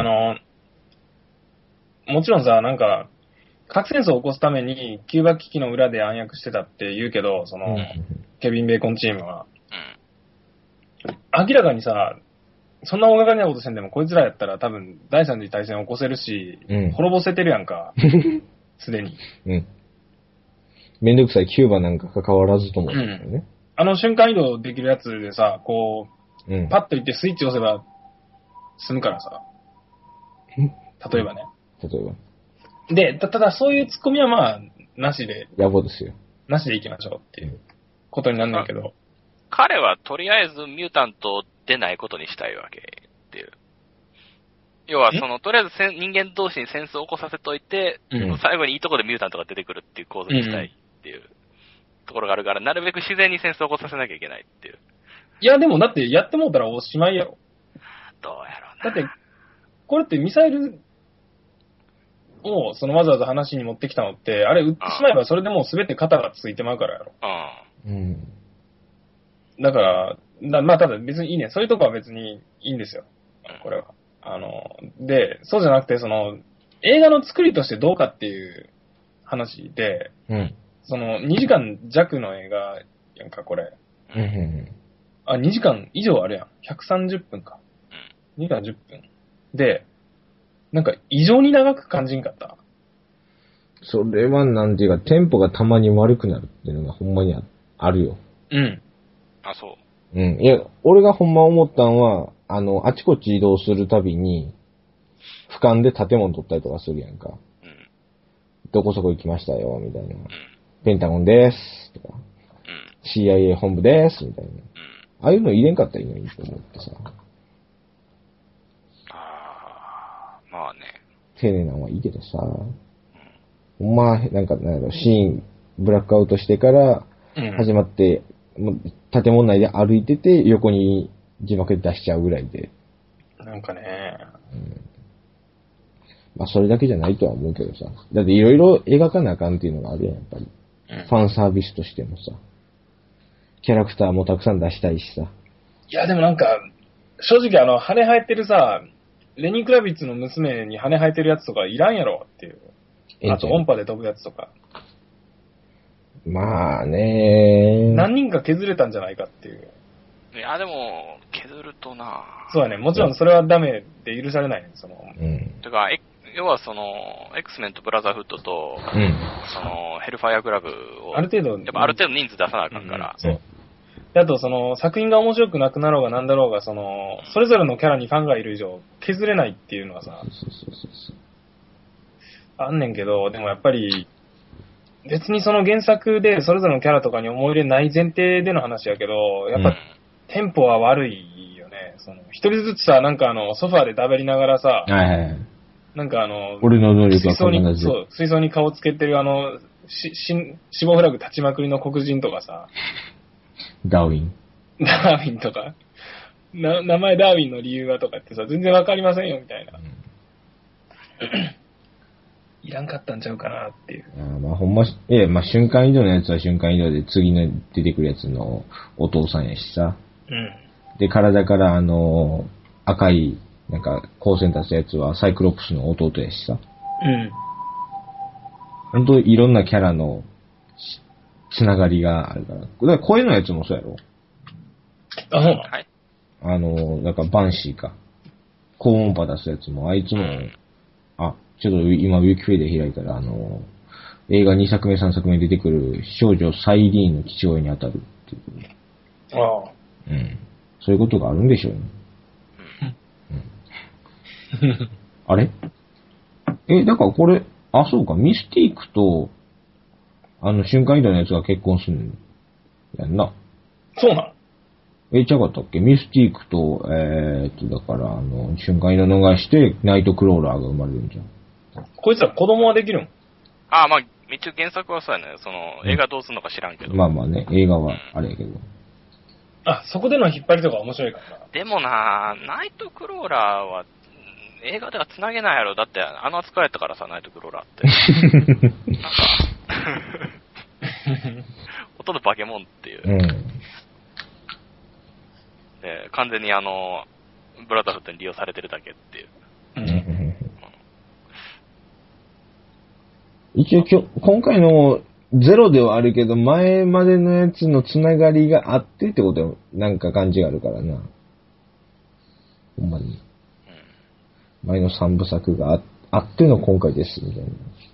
もちろんさ、なんか、核戦争を起こすためにキューバ危機の裏で暗躍してたって言うけど、ケビン・ベーコンチームは。明らかにさ、そんな大掛かりなことせんでもこいつらやったら多分第三次大戦を起こせるし、滅ぼせてるやんか。すでに。 めんどくさいキューバなんか関わらずとも、ね。 瞬間移動できるやつでさ、こう、パッと行ってスイッチ押せば済むからさ。例えばね。で、ただそういうツッコミはまあ、なしで。 野暮ですよ。 なしで行きましょうっていうことになるんだけど。 彼はとりあえずミュータント出ないことにしたいわけっていう。要はとりあえず人間同士に戦争を起こさせといて、最後にいいとこでミュータントが出てくるっていう構図にしたいっていうところがあるから、なるべく自然に戦争を起こさせなきゃいけないっていう。 いやでもだってやってもうたらおしまいやろ。 どうやろうな。 だって、これってミサイルをわざわざ話に持ってきたのって、あれ撃ってしまえばそれでもう全て肩がついてまうからやろ。だから、まあただ別にいいね。そういうとこは別にいいんですよ。これは。で、そうじゃなくて、映画の作りとしてどうかっていう話で、2時間弱の映画やんか、これ。2時間以上あるやん。130分か。2時間10分。で、なんか異常に長く感じんかった。 それはなんていうか、テンポがたまに悪くなるっていうのがほんまにあるよ。 あ、そう。 いや、俺がほんま思ったんは、あちこち移動するたびに、俯瞰で建物撮ったりとかするやんか。どこそこ行きましたよ、みたいな。ペンタゴンです、とか。CIA 本部です、みたいな。ああいうの入れんかったらいいのにと思ってさ。 まあね。 丁寧なのはいいけどさ。ほんま、なんか、シーン、ブラックアウトしてから、始まって、もう建物内で歩いてて、横に字幕で出しちゃうぐらいで。 なんかね。 まあ、それだけじゃないとは思うけどさ。だっていろいろ描かなあかんっていうのがあるやん、やっぱり。ファンサービスとしてもさ。キャラクターもたくさん出したいしさ。 いや、でもなんか、正直羽生えてるさ、レニー・クラビッツの娘に羽生えてるやつとかいらんやろっていう。あと音波で飛ぶやつとか。 まあね何人か削れたんじゃないかっていう。 いや、でも、削るとなそうだね。もちろんそれはダメで許されないね。 てか、要はX メンとブラザーフッドと、ヘルファイアクラブを、 ある程度、 やっぱある程度人数出さなあかんから。 そう。で、あと作品が面白くなくなろうがなんだろうが、それぞれのキャラにファンがいる以上、削れないっていうのはさ、あんねんけど、でもやっぱり、別に原作でそれぞれのキャラとかに思い入れない前提での話やけど、やっぱ、テンポは悪いよね。一人ずつさ、なんかソファーで食べりながらさ、なんか俺の能力はこんなそう、水槽に顔つけてる死亡フラグ立ちまくりの黒人とかさ、 ダーウィンとか、名前ダーウィンの理由はとかってさ、全然わかりませんよ、みたいな。いらんかったんちゃうかなっていう。 まあほんま、まあ瞬間移動のやつは瞬間移動で次の出てくるやつのお父さんやしさ。で、体から赤い、なんか、光線立つやつはサイクロプスの弟やしさ。ほんといろんなキャラのつながりがあるから。だから声のやつもそうやろ？ はい。 なんかバンシーか。高音波出すやつも、あいつも、 ちょっと今ウィキペディア開いたら、映画2作目3作目に出てくる少女サイリーンの父親に当たるっていう。 ああ。 うん。そういうことがあるんでしょうね。うん、あれだからこれ、そうか、ミスティークと、瞬間移動のやつが結婚するんやんな。 そうなのちゃうかったっけミスティークと、だから、瞬間移動逃して、ナイトクローラーが生まれるんじゃん。 こいつら子供はできるん？ まあ、一応原作はそうやね。映画どうするのか知らんけど。 まあまあね、映画はあれやけど。 そこでの引っ張りとか面白いからな。 でもな、ナイトクローラーは、映画では繋げないやろ。だって、扱いやったからさ、ナイトクローラーって。なんか、ほとんど化け物っていう。 うん。 で、完全にブラザーフットに利用されてるだけっていう。 一応今回のゼロではあるけど、前までのやつのつながりがあってってことは、なんか感じがあるからな。ほんまに。前の3部作があっての今回です、みたいな。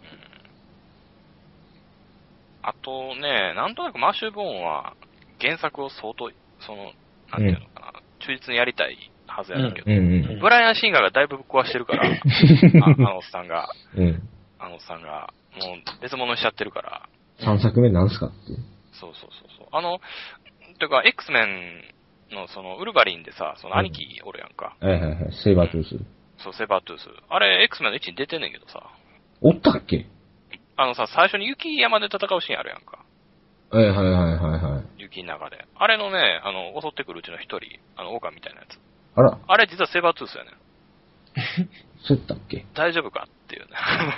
あとね、なんとなくマーシュ・ボーンは原作を相当、なんていうのかな、忠実にやりたいはずやるけど、ブライアン・シンガーがだいぶぶっ壊してるから、おっさんが、もう別物にしちゃってるから。 3作目なんすかって。 そう。てか、X メンのウルヴァリンでさ、兄貴おるやんか。 はい。セイバートゥース。 そう、セイバートゥース。あれ、X メンの1に出てんねんけどさ。 おったっけ？ 最初に雪山で戦うシーンあるやんか。 はい。 雪の中で。あれのね、襲ってくるうちの一人、狼みたいなやつ。 あら。 あれ実はセイバートゥースやねん。 そうやったっけ？ 大丈夫かっていうね。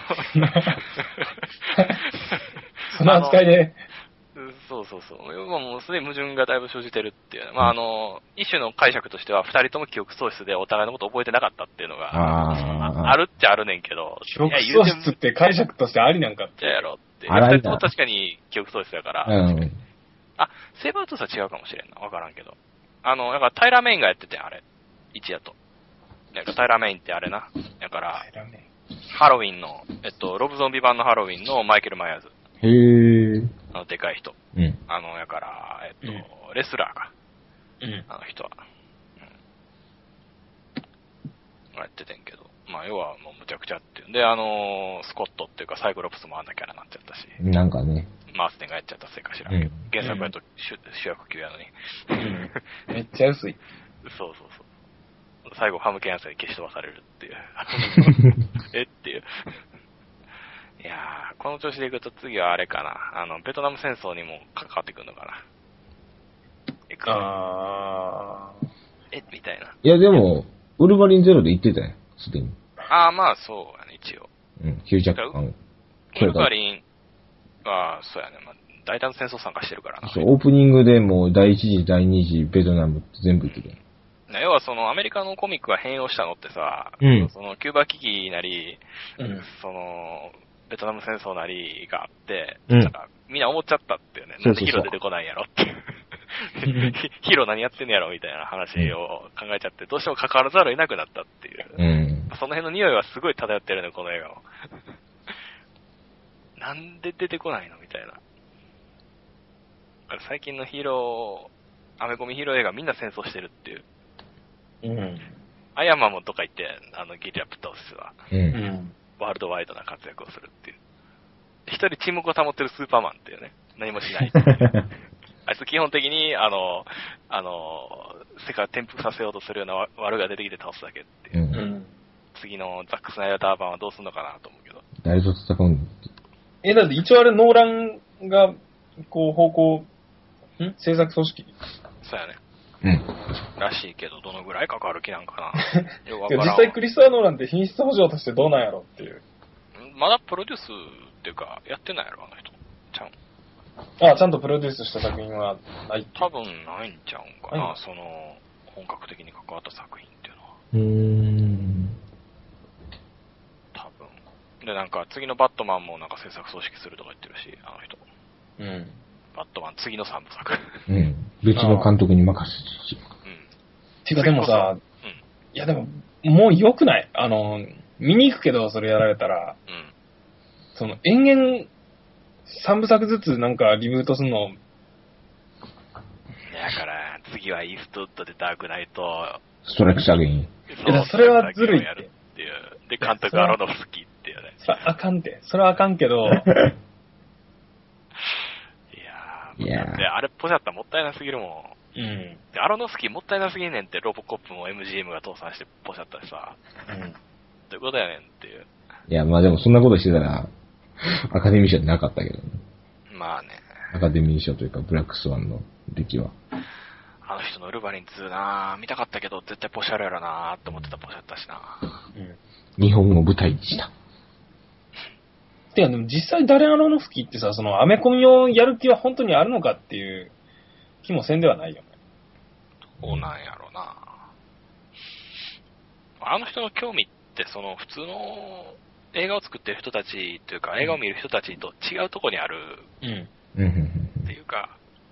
その扱いで。 そう。もうすでに矛盾がだいぶ生じてるっていう。まあ、一種の解釈としては、二人とも記憶喪失でお互いのこと覚えてなかったっていうのが、あるっちゃあるねんけど。 記憶喪失って解釈としてありなんかって。 じゃあやろって。二人とも確かに記憶喪失だから。セイバートゥースは違うかもしれんな。わからんけど。だからタイラー・メインがやってて、あれ。一夜と。なんかタイラー・メインってあれな。だから、ハロウィンの、ロブゾンビ版のハロウィンのマイケル・マイヤーズ。 へー。 でかい人。 うん。 やから、レスラーか。人は。やっててんけど。まあ、要はもうむちゃくちゃっていう。で、スコットっていうかサイクロプスもあんなキャラになっちゃったし。 なんかね。 マーステンがやっちゃったせいかしらんけど。原作やと主役級やのに。 めっちゃ薄い。 そう。最後、ハムケンヤンセに消し飛ばされるっていう。っていう。いやー、この調子でいくと次はあれかな。ベトナム戦争にも関わってくるのかな。みたいな。 いや、でも、ウルヴァリンゼロで言ってたよ、すでに。 まあ、そうやね、一応。 ヒュージャックマン。 ウルヴァリンは、そうやね、まあ、大胆戦争参加してるからな。 そう、オープニングでもう第一次、第二次、ベトナムって全部言ってたよ。 要はアメリカのコミックが変容したのってさ、キューバ危機なり、ベトナム戦争なりがあって、なんかみんな思っちゃったっていうね、なんでヒーロー出てこないんやろって。ヒーロー何やってんやろみたいな話を考えちゃって、どうしても関わらざるを得なくなったっていう。その辺の匂いはすごい漂ってるね、この映画は。なんで出てこないのみたいな。最近のヒーロー、アメコミヒーロー映画みんな戦争してるっていう。アイアンマンもとか言って、ギリアプトスは、ワールドワイドな活躍をするっていう。一人沈黙を保ってるスーパーマンっていうね、何もしない。あいつ基本的に、世界を転覆させようとするような悪が出てきて倒すだけっていう。次のザックスナイダー版はどうするのかなと思うけど。 誰と戦うんだだって一応あれノーランが、制作組織そうやね。らしいけど、どのぐらい関わる気なんかな。 実際クリストファー・ノーランって品質保証としてどうなんやろっていう。 まだプロデュースっていうか、やってないやろ、あの人。ちゃちゃんとプロデュースした作品はない。 多分ないんちゃうんかな、本格的に関わった作品っていうのは。多分。で、なんか次のバットマンもなんか制作組織するとか言ってるし、あの人。バットマン次の3部作。 別の監督に任せてし。 てかでもさ、いやでも、もう良くない見に行くけど、それやられたら、 うん。 その、延々、3部作ずつなんかリブートするの。 だから、次はイーストウッドでダークナイト。 ストライクスアゲイン。 いや、それはずるいって。 で、監督アロノフスキーっていうね。 それはあかんて。それはあかんけど。 いやー。で、あれっぽかったらもったいなすぎるもん。うん。 で、アロノフスキーもったいなすぎんねんって、ロボコップも MGM が倒産してポシャったしさ。 うん。 どういうことやねんっていう。 いや、まあでもそんなことしてたら、アカデミー賞なかったけどね。 まあね。 アカデミー賞というか、ブラックスワンの出来は。 あの人のウルヴァリン2なぁ、見たかったけど、絶対ポシャるやろなぁって思ってたポシャったしなうん。 日本を舞台にした。 てか、でも実際ダレン・アロノフスキーってさ、そのアメコミをやる気は本当にあるのかっていう気もせんではないよね。 そうなんやろなあの人の興味って、その普通の映画を作ってる人たちというか、映画を見る人たちと違うとこにあるっていうか、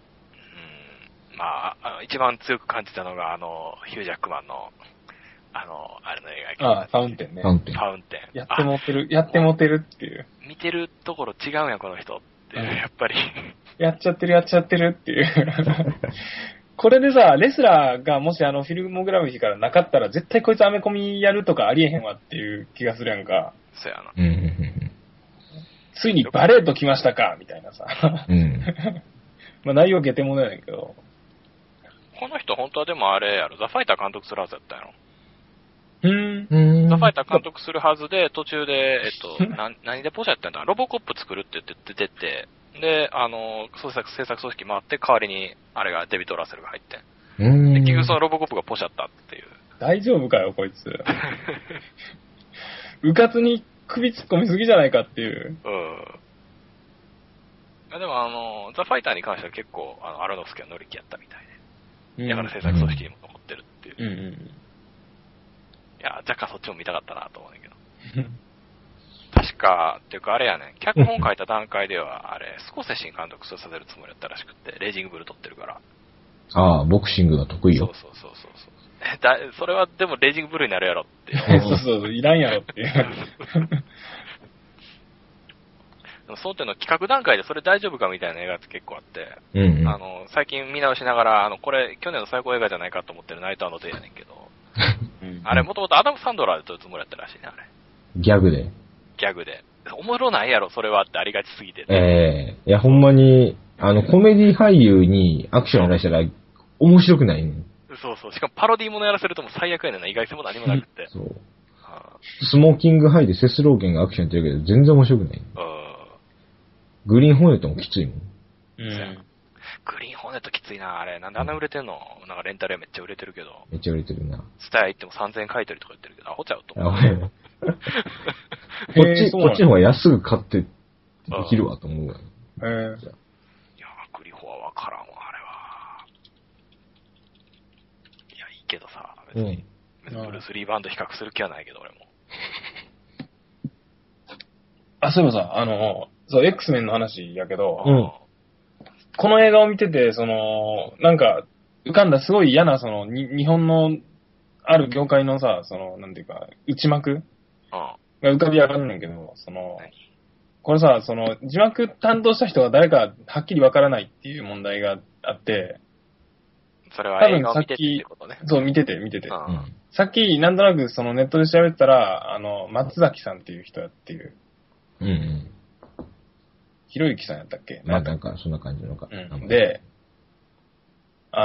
まあ、一番強く感じたのが、ヒュージャックマンの、あれの映画。 ああ、ファウンテンね。 ファウンテン。 やってもてるっていう。 見てるところ違うんや、この人っていう、やっぱり。 やっちゃってるっていう。これでさ、レスラーがもしフィルモグラフィーからなかったら、絶対こいつアメコミやるとかありえへんわっていう気がするやんか。 そうやな。 ついにバレーと来ましたかみたいなさ。まあ内容ゲテモノやねんけど。 この人本当はでもあれやろ、ザ・ファイター監督するはずやったやろ。ザ・ファイター監督するはずで、途中で、何でポシャやったんだロボコップ作るって言って出て、で、制作組織回って代わりに、あれがデビッド・ラッセルが入って。で、結局そのロボコップがポシャったっていう。 大丈夫かよ、こいつ。うかつに首突っ込みすぎじゃないかっていう。 でもザ・ファイターに関しては結構、アロノフスキーは乗り気やったみたいで。だから制作組織にも残ってるっていう。いや、若干そっちも見たかったなと思うんだけど。確か、っていうかあれやね、脚本書いた段階では、あれ、スコセシに監督させるつもりだったらしくて、レイジングブル撮ってるから。 ああ、ボクシングが得意よ。 そう。それはでもレイジングブルになるやろっていう。 そう、いらんやろっていう。 でもその点の企画段階でそれ大丈夫かみたいな映画って結構あって、最近見直しながら、これ去年の最高映画じゃないかと思ってるナイト&デイやねんけど、あれもともとアダム・サンドラーで撮るつもりだったらしいね、あれ。 ギャグで。 おもろないやろ、それはってありがちすぎて。 いや、ほんまに、コメディ俳優にアクションを出したら、面白くないね。 そう。しかもパロディーものやらせるともう最悪やねんな、意外性も何もなくて。 そう。スモーキングハイでセスローゲンがアクションやってるけど、全然面白くない。グリーンホーネットもきついもん。 グリーンホーネットきついな、あれ。なんであんな売れてんの？なんかレンタルめっちゃ売れてるけど。 めっちゃ売れてるな。 スタヤ行っても3000円買い取りとか言ってるけど、アホちゃうと。 こっちの方が安く買ってできるわと思うわ。 いや、グリホはわからんわ、あれは。いや、いいけどさ、別にブルース・リーバンド比較する気はないけど、俺も。 そういえばさ、そう、X メンの話やけど、この映画を見てて、なんか、浮かんだすごい嫌な、日本の、ある業界のさ、なんていうか、内幕が浮かび上がるんだけど、これさ、字幕担当した人が誰かはっきりわからないっていう問題があって、 それは映画を見ててってことね。 そう、見てて。さっき、なんとなくネットで調べてたら、松崎さんっていう人やっていう。ひろゆきさんやったっけ？ なんか、そんな感じのか。 で、こ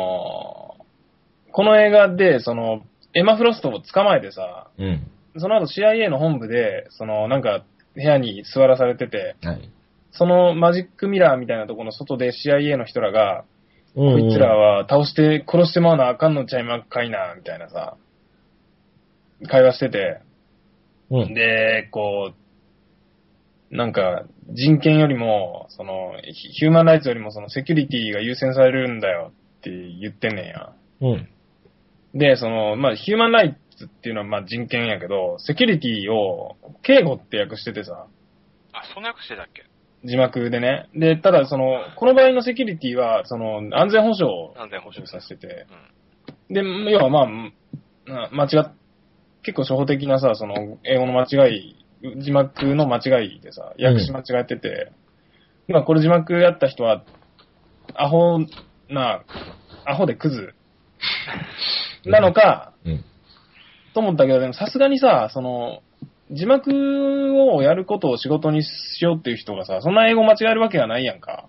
の映画で、エマ・フロストを捕まえてさ、その後 CIA の本部で、なんか、部屋に座らされてて、そのマジックミラーみたいなところの外で CIA の人らが、こいつらは殺してまうなあかんのちゃいまっかいな、みたいなさ、会話してて、で、なんか、人権よりも、ヒューマンライツよりもセキュリティが優先されるんだよって言ってんねんや。で、まあ、ヒューマンライツっていうのはまあ人権やけど、セキュリティを警護って訳しててさ。 そんな訳してたっけ？ 字幕でね。で、ただこの場合のセキュリティは、安全保障をさせてて。で、要はまあ、間違っ結構初歩的なさ、その、英語の間違い、字幕の間違いでさ、訳し間違えてて、まあこれ字幕やった人は、アホでクズ、なのか、と思ったけど、でもさすがにさ、その、字幕をやることを仕事にしようっていう人がさ、そんな英語間違えるわけがないやんか。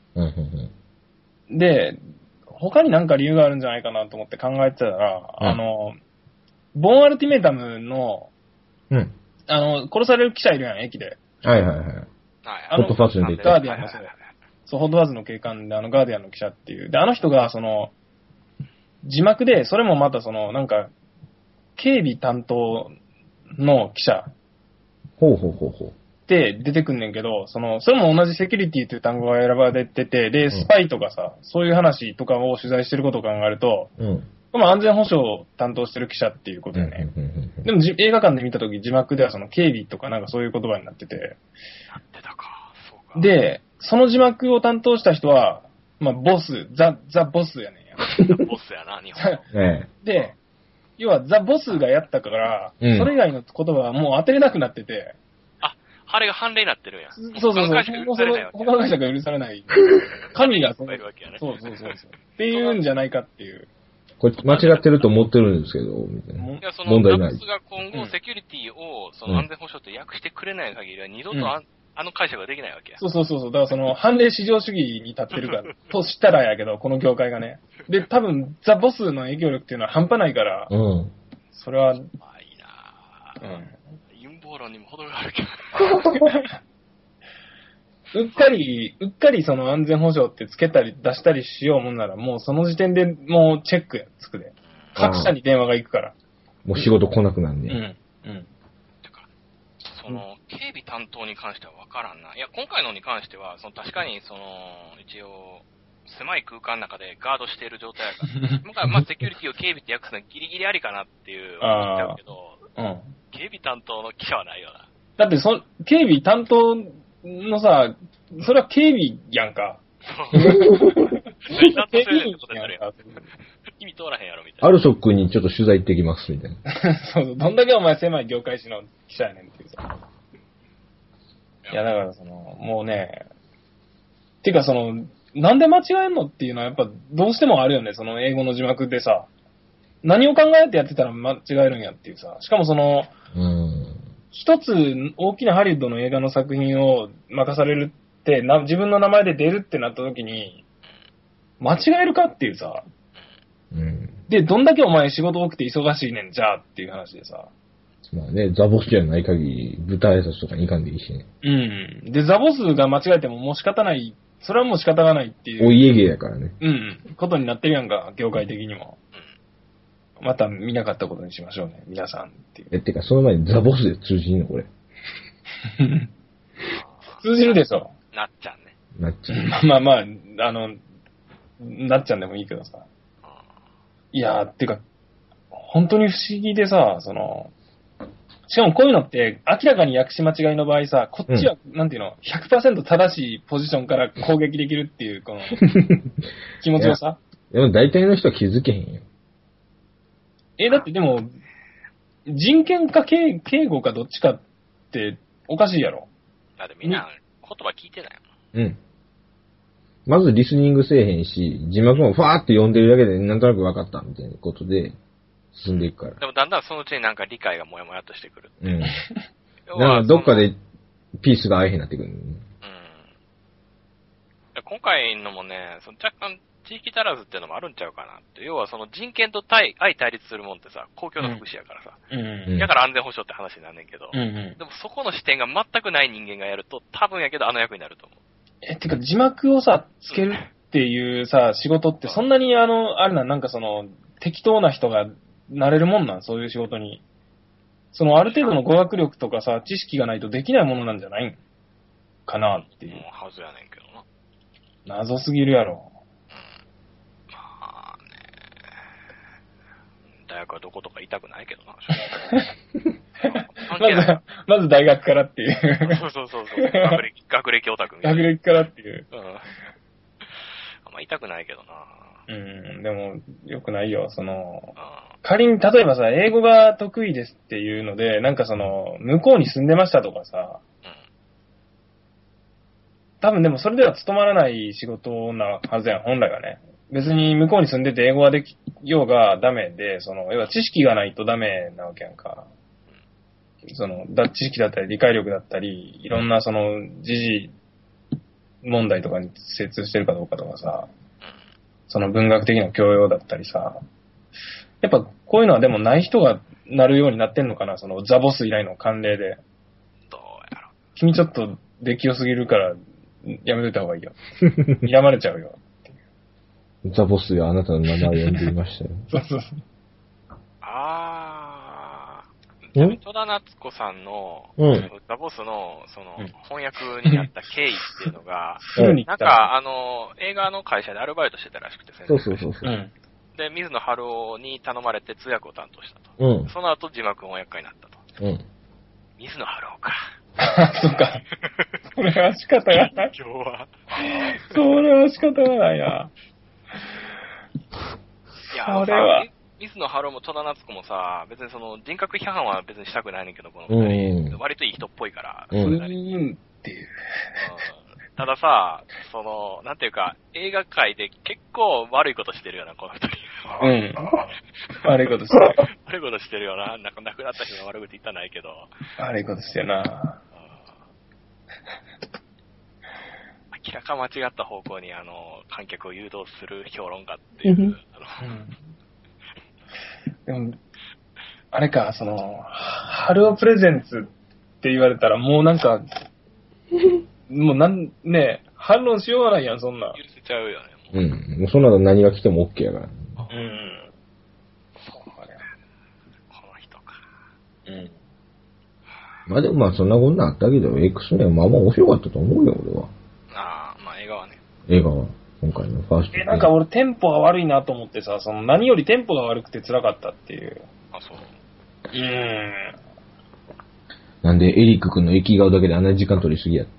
で、他になんか理由があるんじゃないかなと思って考えてたら、ボーンアルティメータムの、殺される記者いるやん、駅で。 はい。ホットファズに出てガーディアンのそう、ホットファズの警官で、ガーディアンの記者っていう。で、あの人が、その、字幕で、それもまたその、なんか、警備担当の記者。って出てくんねんけど、その、それも同じセキュリティという単語が選ばれてて、で、スパイとかさ、そういう話とかを取材してることを考えると、まあ安全保障を担当してる記者っていうことよね。でも映画館で見たとき字幕ではその警備とかなんかそういう言葉になってて。 なってたか、そうか。 で、その字幕を担当した人は、まあボス、ザ・ボスやねんや。 ボスやな、日本。 で、要はザ・ボスがやったから、それ以外の言葉はもう当てれなくなってて、 あれが判例になってるんや。 そう。他の解釈が許されない。神がそう。そう。っていうんじゃないかっていう。 これ間違ってると思ってるんですけど、みたいな。 いや、その、ダブスが今後セキュリティを、その安全保障と訳してくれない限りは、二度とあの解釈ができないわけや。 そう。だからその、判例至上主義に立ってるから、としたらやけど、この業界がね。で、多分、ザ・ボスの影響力っていうのは半端ないから、それは、いいな陰謀論にも程があるけど。 うっかりその安全保障ってつけたり出したりしようもんなら、もうその時点でもうチェックやつくで。各社に電話が行くから。 もう仕事来なくなんね。 てか、その、警備担当に関しては分からんな。いや、今回のに関しては、その確かに、その、一応、狭い空間の中でガードしている状態やから。まあ、セキュリティを警備って訳すのはギリギリありかなっていう思っちゃうけど、警備担当の記者はないよな。 だって、警備担当のさ、それは警備やんか。 警備やんか。意味通らへんやろみたいな。 アルソックにちょっと取材行ってきますみたいな。 そう、どんだけお前狭い業界誌の記者やねんっていうさ。いや、だからその、もうね、てかその、なんで間違えんのっていうのはやっぱどうしてもあるよね、その英語の字幕でさ。何を考えてやってたら間違えるんやっていうさ。しかもその、一つ大きなハリウッドの映画の作品を任されるって自分の名前で出るってなった時に、間違えるかっていうさ。で、どんだけお前仕事多くて忙しいねん、じゃあっていう話でさ。 まあね、ザボスじゃない限り、舞台挨拶とかに行かんでいいしね。 で、ザボスが間違えてももう仕方ない、それはもう仕方がないっていう。 お家芸やからね。 ことになってるやんか、業界的にも。また見なかったことにしましょうね、皆さんっていう。 てか、その前にザボスで通じんのこれ。 通じるでしょ。 なっちゃんね。 なっちゃん。まあ、なっちゃんでもいいけどさ。いやー、てか、本当に不思議でさ、その、しかもこういうのって明らかに訳し間違いの場合さ、こっちは、なんていうの、100% 正しいポジションから攻撃できるっていう、この、気持ちよさ。 でも大体の人は気づけへんよ。 だってでも、人権か敬語かどっちかっておかしいやろ。 だってみんな言葉聞いてないもん。 まずリスニングせえへんし、字幕もファーって読んでるだけでなんとなく分かったみたいなことで進んでいくから。 でもだんだんそのうちになんか理解がもやもやっとしてくる。 だからどっかでピースが合えへんになってくる、 今回のもね、その若干地域足らずっていうのもあるんちゃうかなって。要はその人権と相対立するもんってさ、公共の福祉やからさ。だから安全保障って話になんねんけど。でもそこの視点が全くない人間がやると、多分やけどあの役になると思う。 てか字幕をさ、つけるっていうさ、仕事ってそんなにあれなんかその、適当な人がなれるもんなん、そういう仕事に。そのある程度の語学力とかさ、知識がないとできないものなんじゃないんかなっていう。 はずやねんけどな。 謎すぎるやろ。 まあね。大学はどことか言いたくないけどな。 まず大学からっていう。 そう。学歴オタクみたいな。学歴からっていう。 あんま言いたくないけどな。 でも、よくないよ、その。 仮に、例えばさ、英語が得意ですっていうので、なんかその、向こうに住んでましたとかさ、多分でもそれでは務まらない仕事なはずやん、本来はね。別に向こうに住んでて英語ができようがダメで、その、要は知識がないとダメなわけやんか。その、知識だったり理解力だったり、いろんなその、時事問題とかに精通してるかどうかとかさ、その文学的な教養だったりさ、やっぱこういうのはでもない人がなるようになってんのかな、そのザボス以来の慣例で。 どうやろ。 君ちょっと出来良すぎるからやめといた方がいいよ。睨まれちゃうよ。 ザボスやあなたの名前を呼んでいましたよ。 そうそう。 戸田夏子さんの、ザボスの、その、翻訳になった経緯っていうのが、なんか、映画の会社でアルバイトしてたらしくて、先生。 そう。 で、水野晴夫に頼まれて通訳を担当したと。その後、字幕翻訳家になったと。水野晴夫か。 そっか。それは仕方がない。 今日は。 それは仕方がないな。 いや、それは。水野晴夫も戸田夏子もさ、別にその人格批判は別にしたくないねんけど、この二人、割といい人っぽいから。 っていう。 たださ、その、なんていうか、映画界で結構悪いことしてるよな、この二人。 悪いことしてる。 悪いことしてるよな。なんか亡くなった人が悪口言ったらないけど。 悪いことしてるな。 明らか間違った方向に観客を誘導する評論家っていう。 でも、あれか、その、春尾プレゼンツって言われたらもうなんか、もうねえ、反論しようがないやん、そんな。 許せちゃうよね。 もうそんなの何が来ても OK やから。 そうね。この人か。 まあでもまあそんなこんなあったけど、X ね、まあまあ面白かったと思うよ、俺は。 まあ映画はね。 映画は。今回のファースト。 なんか俺テンポが悪いなと思ってさ、その何よりテンポが悪くて辛かったっていう。 そう。 なんでエリック君の駅顔だけであんな時間取りすぎやって。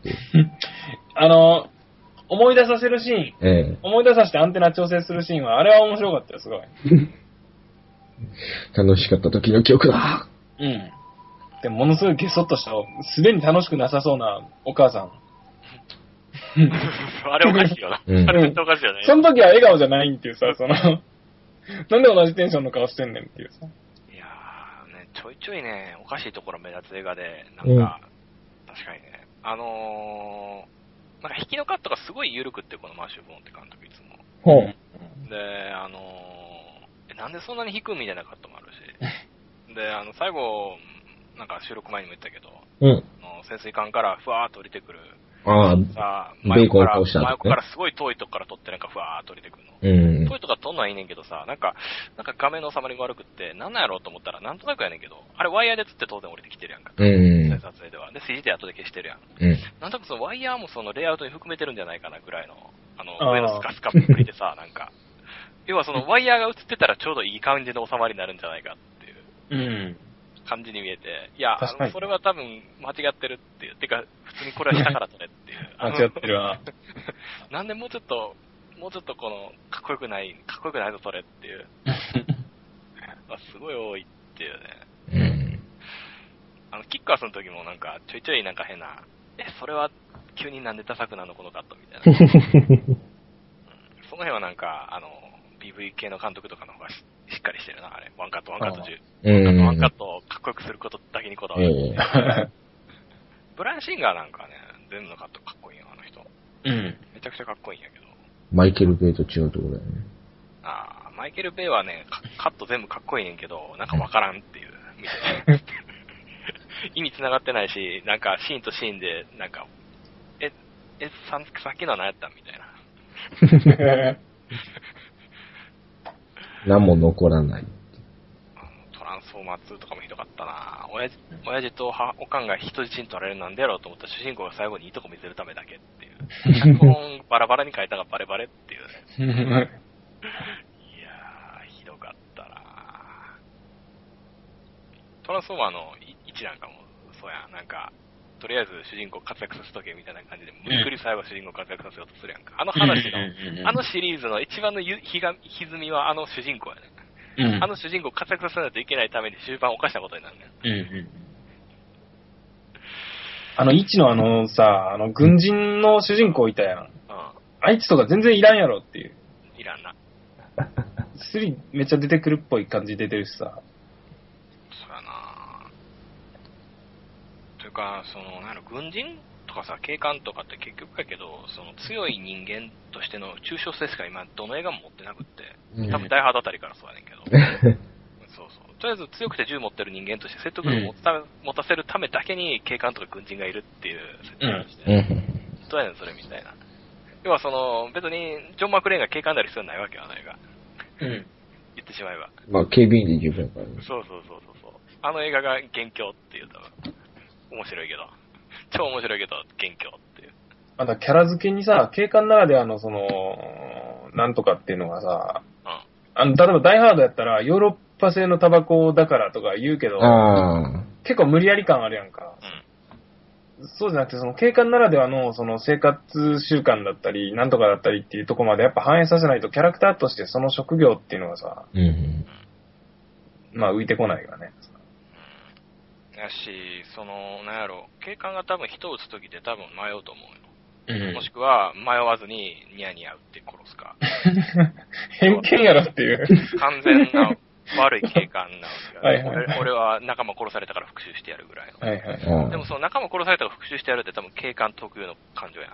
思い出させるシーン、思い出させてアンテナ調整するシーンは、あれは面白かったよ、すごい。 楽しかった時の記憶だ。 でもものすごいゲソッとした、すでに楽しくなさそうなお母さん。 あれおかしいよな。あれ絶対おかしいよね。 その時は笑顔じゃないんっていうさ、その、なんで同じテンションの顔してんねんっていうさ。 いやー、ね、ちょいちょいね、おかしいところ目立つ映画で、なんか、確かにね、なんか引きのカットがすごい緩くって、このマーシュ・ボーンって監督いつも。で、なんでそんなに引くみたいなカットもあるし。で、最後、なんか収録前にも言ったけど、潜水艦からふわーっと降りてくる。真横からすごい遠いとこから撮ってなんかふわーっと降りてくるの。遠いとか撮んのはいいねんけどさ、なんか画面の収まりが悪くって、なんなんやろうと思ったらなんとなくやねんけど、あれワイヤーで釣って当然降りてきてるやんか。撮影では。で、CG で後で消してるやん。なんとなくそのワイヤーもそのレイアウトに含めてるんじゃないかなぐらいの、上のスカスカっぷりでさ、なんか、要はそのワイヤーが映ってたらちょうどいい感じの収まりになるんじゃないかっていう感じに見えて、いや、それは多分間違ってるっていう。てか、普通にこれは下から撮れっていう。 間違ってるわ。 なんでもうちょっとこの、かっこよくないの撮れっていう。すごい多いっていうね。キックアスの時もなんか、ちょいちょいなんか変な、それは急になんでダサくなるのこのカットみたいな。その辺はなんか、PV 系の監督とかの方がしっかりしてるな、あれ。ワンカット中。ワンカットをかっこよくすることだけにこだわる。ブライアン・シンガーなんかね、全部のカットかっこいいよ、あの人。めちゃくちゃかっこいいんやけど。 マイケル・ベイと違うところだよね。 マイケル・ベイはね、カット全部かっこいいねんけど、なんかわからんっていう。意味繋がってないし、なんかシーンとシーンで、なんか、さっきのは何やったみたいな。 何も残らない。 トランスフォーマー2とかもひどかったな。親父とおかんが人質に取られるなんでやろうと思った主人公が最後にいいとこ見せるためだけっていう。脚本バラバラに書いたがバレバレっていうね。いやー、ひどかったな。トランスフォーマーの1なんかもそうやん。なんか、とりあえず主人公活躍させとけみたいな感じで、無理くり最後主人公活躍させようとするやんか。あの話の、あのシリーズの一番の歪みはあの主人公やね。 あの主人公を活躍させないといけないために終盤犯したことになるね。 一の軍人の主人公いたやん。あいつとか全然いらんやろっていう。 いらんな。 3めっちゃ出てくるっぽい感じ出てるしさ。 そうやな。というか、軍人とかさ、警官とかって結局やけど、強い人間としての抽象性しか今、どの映画も持ってなくって、多分ダイハードあたりからそうやねんけど。そうそう。とりあえず強くて銃持ってる人間として説得力を持たせるためだけに警官とか軍人がいるっていう設定として、どうやねんそれみたいな。要は別に、ジョン・マクレーンが警官である必要ないわけはないが。言ってしまえば。 まあ、警備員で十分やからね。 そう。あの映画が元凶っていうと、面白いけど。超面白いけど、元凶っていう。 またキャラ付けにさ、警官ならではのなんとかっていうのがさ、例えばダイハードやったら、ヨーロッパ製のタバコだからとか言うけど、結構無理やり感あるやんか。そうじゃなくて、警官ならではの、生活習慣だったり、なんとかだったりっていうところまでやっぱ反映させないと、キャラクターとしてその職業っていうのがさ、まあ浮いてこないよね。 やし、なんやろ、警官が多分人を撃つときって多分迷うと思うよ。もしくは、迷わずにニヤニヤ撃って殺すか。 偏見やろっていう。 完全な悪い警官なわけだ。俺は仲間殺されたから復讐してやるぐらいの。でも仲間殺されたから復讐してやるって多分警官特有の感情やん。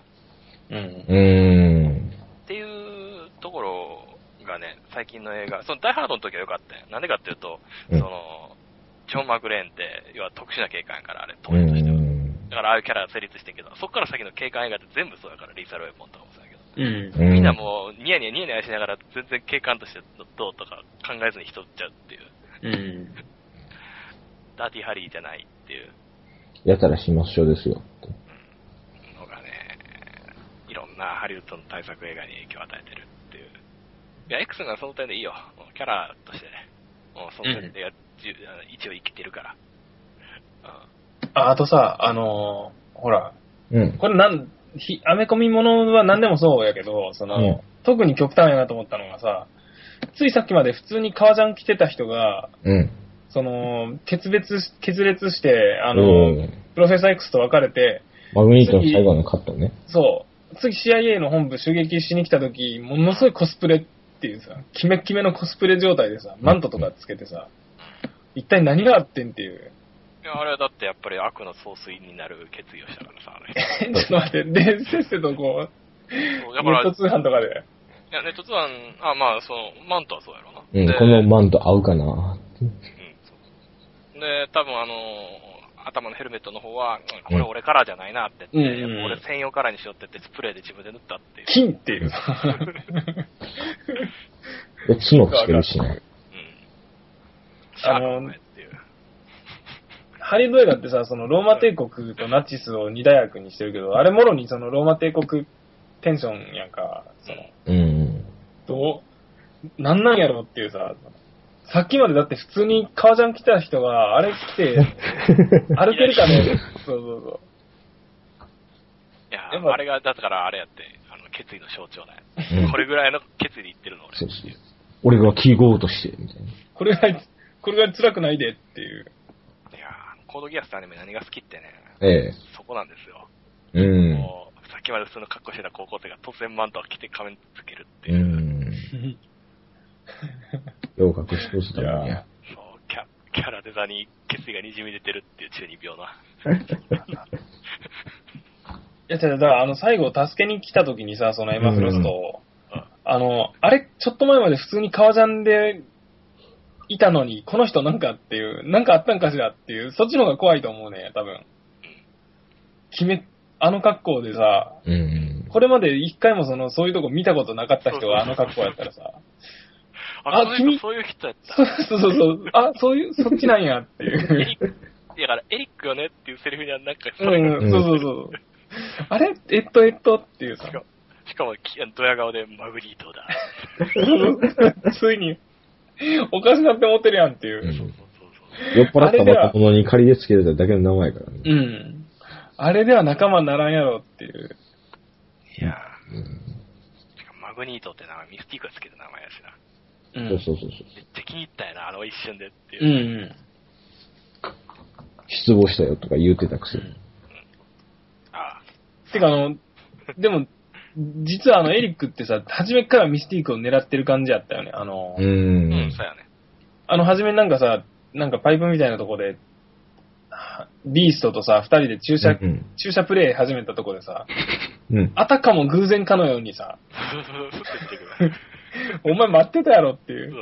っていうところがね、最近の映画、ダイハードの時は良かったよ。なんでかっていうと、ジョン・マクレーンって、要は特殊な警官やから、あれ、当時としては。だからああいうキャラが成立してんけど、そっから先の警官映画って全部そうやから、リーサル・ウェポンとかもそうやけど。みんなもう、ニヤニヤしながら、全然警官としてどうとか考えずに人撃っちゃうっていう。ダーティーハリーじゃないっていう。 やたらしましょうですよ。 のがね、いろんなハリウッドの大作映画に影響を与えてるっていう。いや、X がその点でいいよ。キャラとしてね。もうその点で一応生きてるから。 あとさ、ほら、これアメコミものは何でもそうやけど、特に極端やなと思ったのがさ、ついさっきまで普通に革ジャン着てた人が、決裂して、プロフェッサー X と別れて、 マグニートの最後のカットね。 そう。次 CIA の本部襲撃しに来た時、ものすごいコスプレっていうさ、キメキメのコスプレ状態でさ、マントとかつけてさ、一体何があってんっていう。 いや、あれはだってやっぱり悪の総帥になる決意をしたからさ、 ちょっと待って、で、せっせとこう、ネット通販とかで。 いや、ネット通販、まあ、マントはそうやろうな。このマント合うかなで、多分頭のヘルメットの方は、これ俺カラーじゃないなって言って、俺専用カラーにしようって言って、スプレーで自分で塗ったっていう。 金っていう。 角つけるしね。 シャークっていう。 ハリウッド映画ってさ、ローマ帝国とナチスを二大悪にしてるけど、あれもろにローマ帝国テンションやんか、なんなんやろっていうさ、さっきまでだって普通に革ジャン着た人が、あれ着て、歩けるかねそう。 いや、あれが、だからあれやって、決意の象徴だよ。これぐらいの決意で言ってるの、俺。 俺が記号として、みたいな。 これが辛くないでっていう。 いやコードギアスってアニメ何が好きってね、そこなんですよ。もう、さっきまで普通の格好してた高校生が突然マントを着て仮面つけるっていう。 よう隠し通したな。 そう、キャラデザに決意がにじみ出てるっていう中二病な。 いや、だから最後助けに来た時にさ、エマ・フロストを、あれ、ちょっと前まで普通に革ジャンでいたのに、この人なんかっていう、なんかあったんかしらっていう、そっちの方が怖いと思うね、多分。あの格好でさ、これまで一回もそういうとこ見たことなかった人があの格好やったらさ、 君、そういう人やった。 そう。そっちなんやっていう。 だから、エリックよねっていうセリフにはなんか、 そう。あれっていうさ。 しかも、ドヤ顔でマグニートだ。 ついに、おかしなって思ってるやんっていう。 酔っ払った若者に仮でつけるだけの名前からね。あれでは仲間にならんやろっていう。 いやしかもマグニートって名前、ミスティークがつけた名前やしな。 そうそうそうそう。 めっちゃ気に入ったよな、一瞬でっていう。 うんうん。 失望したよとか言ってたくせに。 ああ。 てかでも、実はエリックってさ、初めからミスティークを狙ってる感じやったよね。 そうやね。 初めなんかさ、なんかパイプみたいなとこで、ビーストとさ、二人で駐車プレイ始めたとこでさ、あたかも偶然かのようにさ、お前待ってたやろっていう。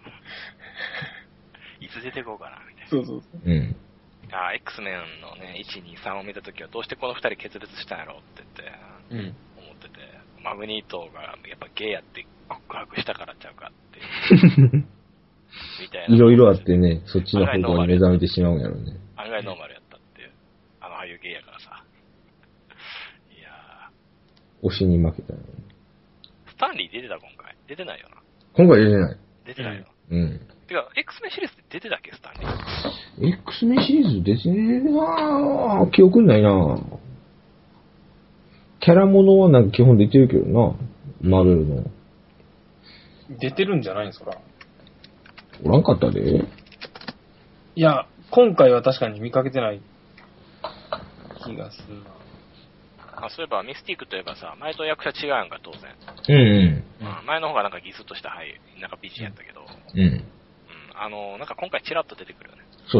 いつ出てこうかな、みたいな。 そうそうそう。 X メンのね、1、2、3を見たときはどうしてこの二人決裂したんやろって言って、思ってて、マグニートがやっぱゲイやって告白したからちゃうかっていう。みたいな。 いろいろあってね、そっちの方向に目覚めてしまうんやろね。 案外ノーマルやったっていう。ああいうゲイやからさ。いや推しに負けたよね。 スタンリー出てた今回。出てないよな。 今回出てない。 出てないよ。てか、X メンシリーズって出てたっけ、スタンリー。 X メンシリーズ出てねえなぁ。記憶ないなぁ。キャラものはなんか基本出てるけどな。マーベルの。 出てるんじゃないんですか？ おらんかったで。 いや、今回は確かに見かけてない気がするな。 そういえば、ミスティークといえばさ、前と役者違うやんか、当然。前の方がなんかギスッとしたなんか美人やったけど。なんか今回チラッと出てくるよね。 そう。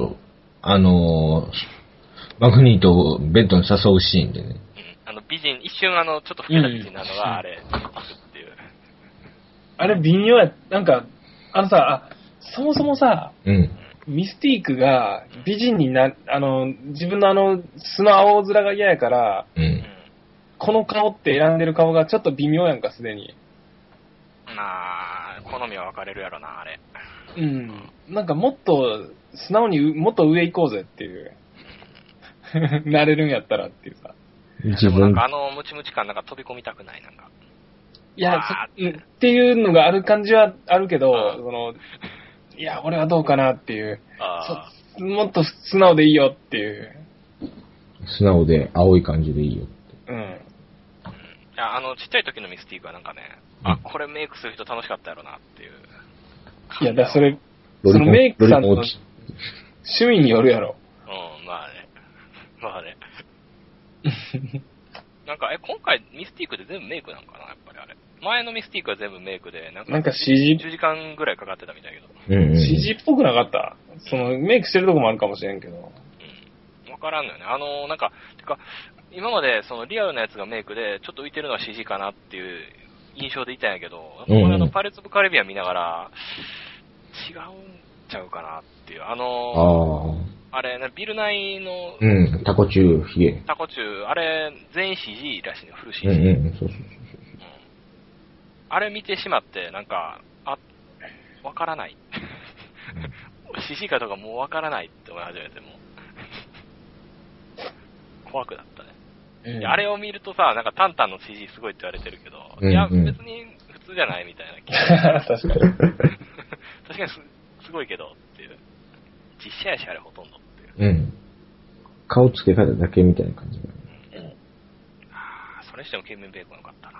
マグニートをベッドに誘うシーンでね。 美人、一瞬ちょっと老けた美人なのが、あれ、っていう。 あれ微妙や、なんか、そもそもさ、ミスティークが美人に自分の素の青面が嫌やから、この顔って選んでる顔がちょっと微妙やんか、すでに。 好みは分かれるやろな、あれ。 なんかもっと、素直にもっと上行こうぜっていう。なれるんやったらっていうさ。 でもなんかムチムチ感なんか飛び込みたくない、なんか。 いや、っていうのがある感じはあるけど、いや、俺はどうかなっていう。もっと素直でいいよっていう。 素直で青い感じでいいよって。 いや、ちっちゃい時のミスティークはなんかね、これメイクする人楽しかったやろなっていう。 いや、そのメイクさんの趣味によるやろ。 まあね。なんか、今回ミスティークで全部メイクなんかな、やっぱりあれ。前のミスティークは全部メイクで、 なんか CG？ 10時間ぐらいかかってたみたいけど。 CG っぽくなかった？メイクしてるとこもあるかもしれんけど。 わからんのよね。なんか、今までリアルなやつがメイクで、ちょっと浮いてるのは CG かなっていう印象でいたんやけど、パイレーツ・オブ・カリビアン見ながら、違うんちゃうかなっていう。あれ、ビル内の、 タコチュウ、ヒゲ。 タコチュウ、あれ、全員 CG らしいの、フル CG。 そう。 あれ見てしまって、なんか、わからない。CG かとかもうわからないって思い始めて、もう。怖くなったね。あれを見るとさ、なんかタンタンの CG すごいって言われてるけど、いや、別に普通じゃないみたいな気が確かに。 確かにすごいけどっていう。実写やし、あれほとんどっていう。 顔つけ方だけみたいな感じだね。 それにしてもケビン・ベーコンよかったな。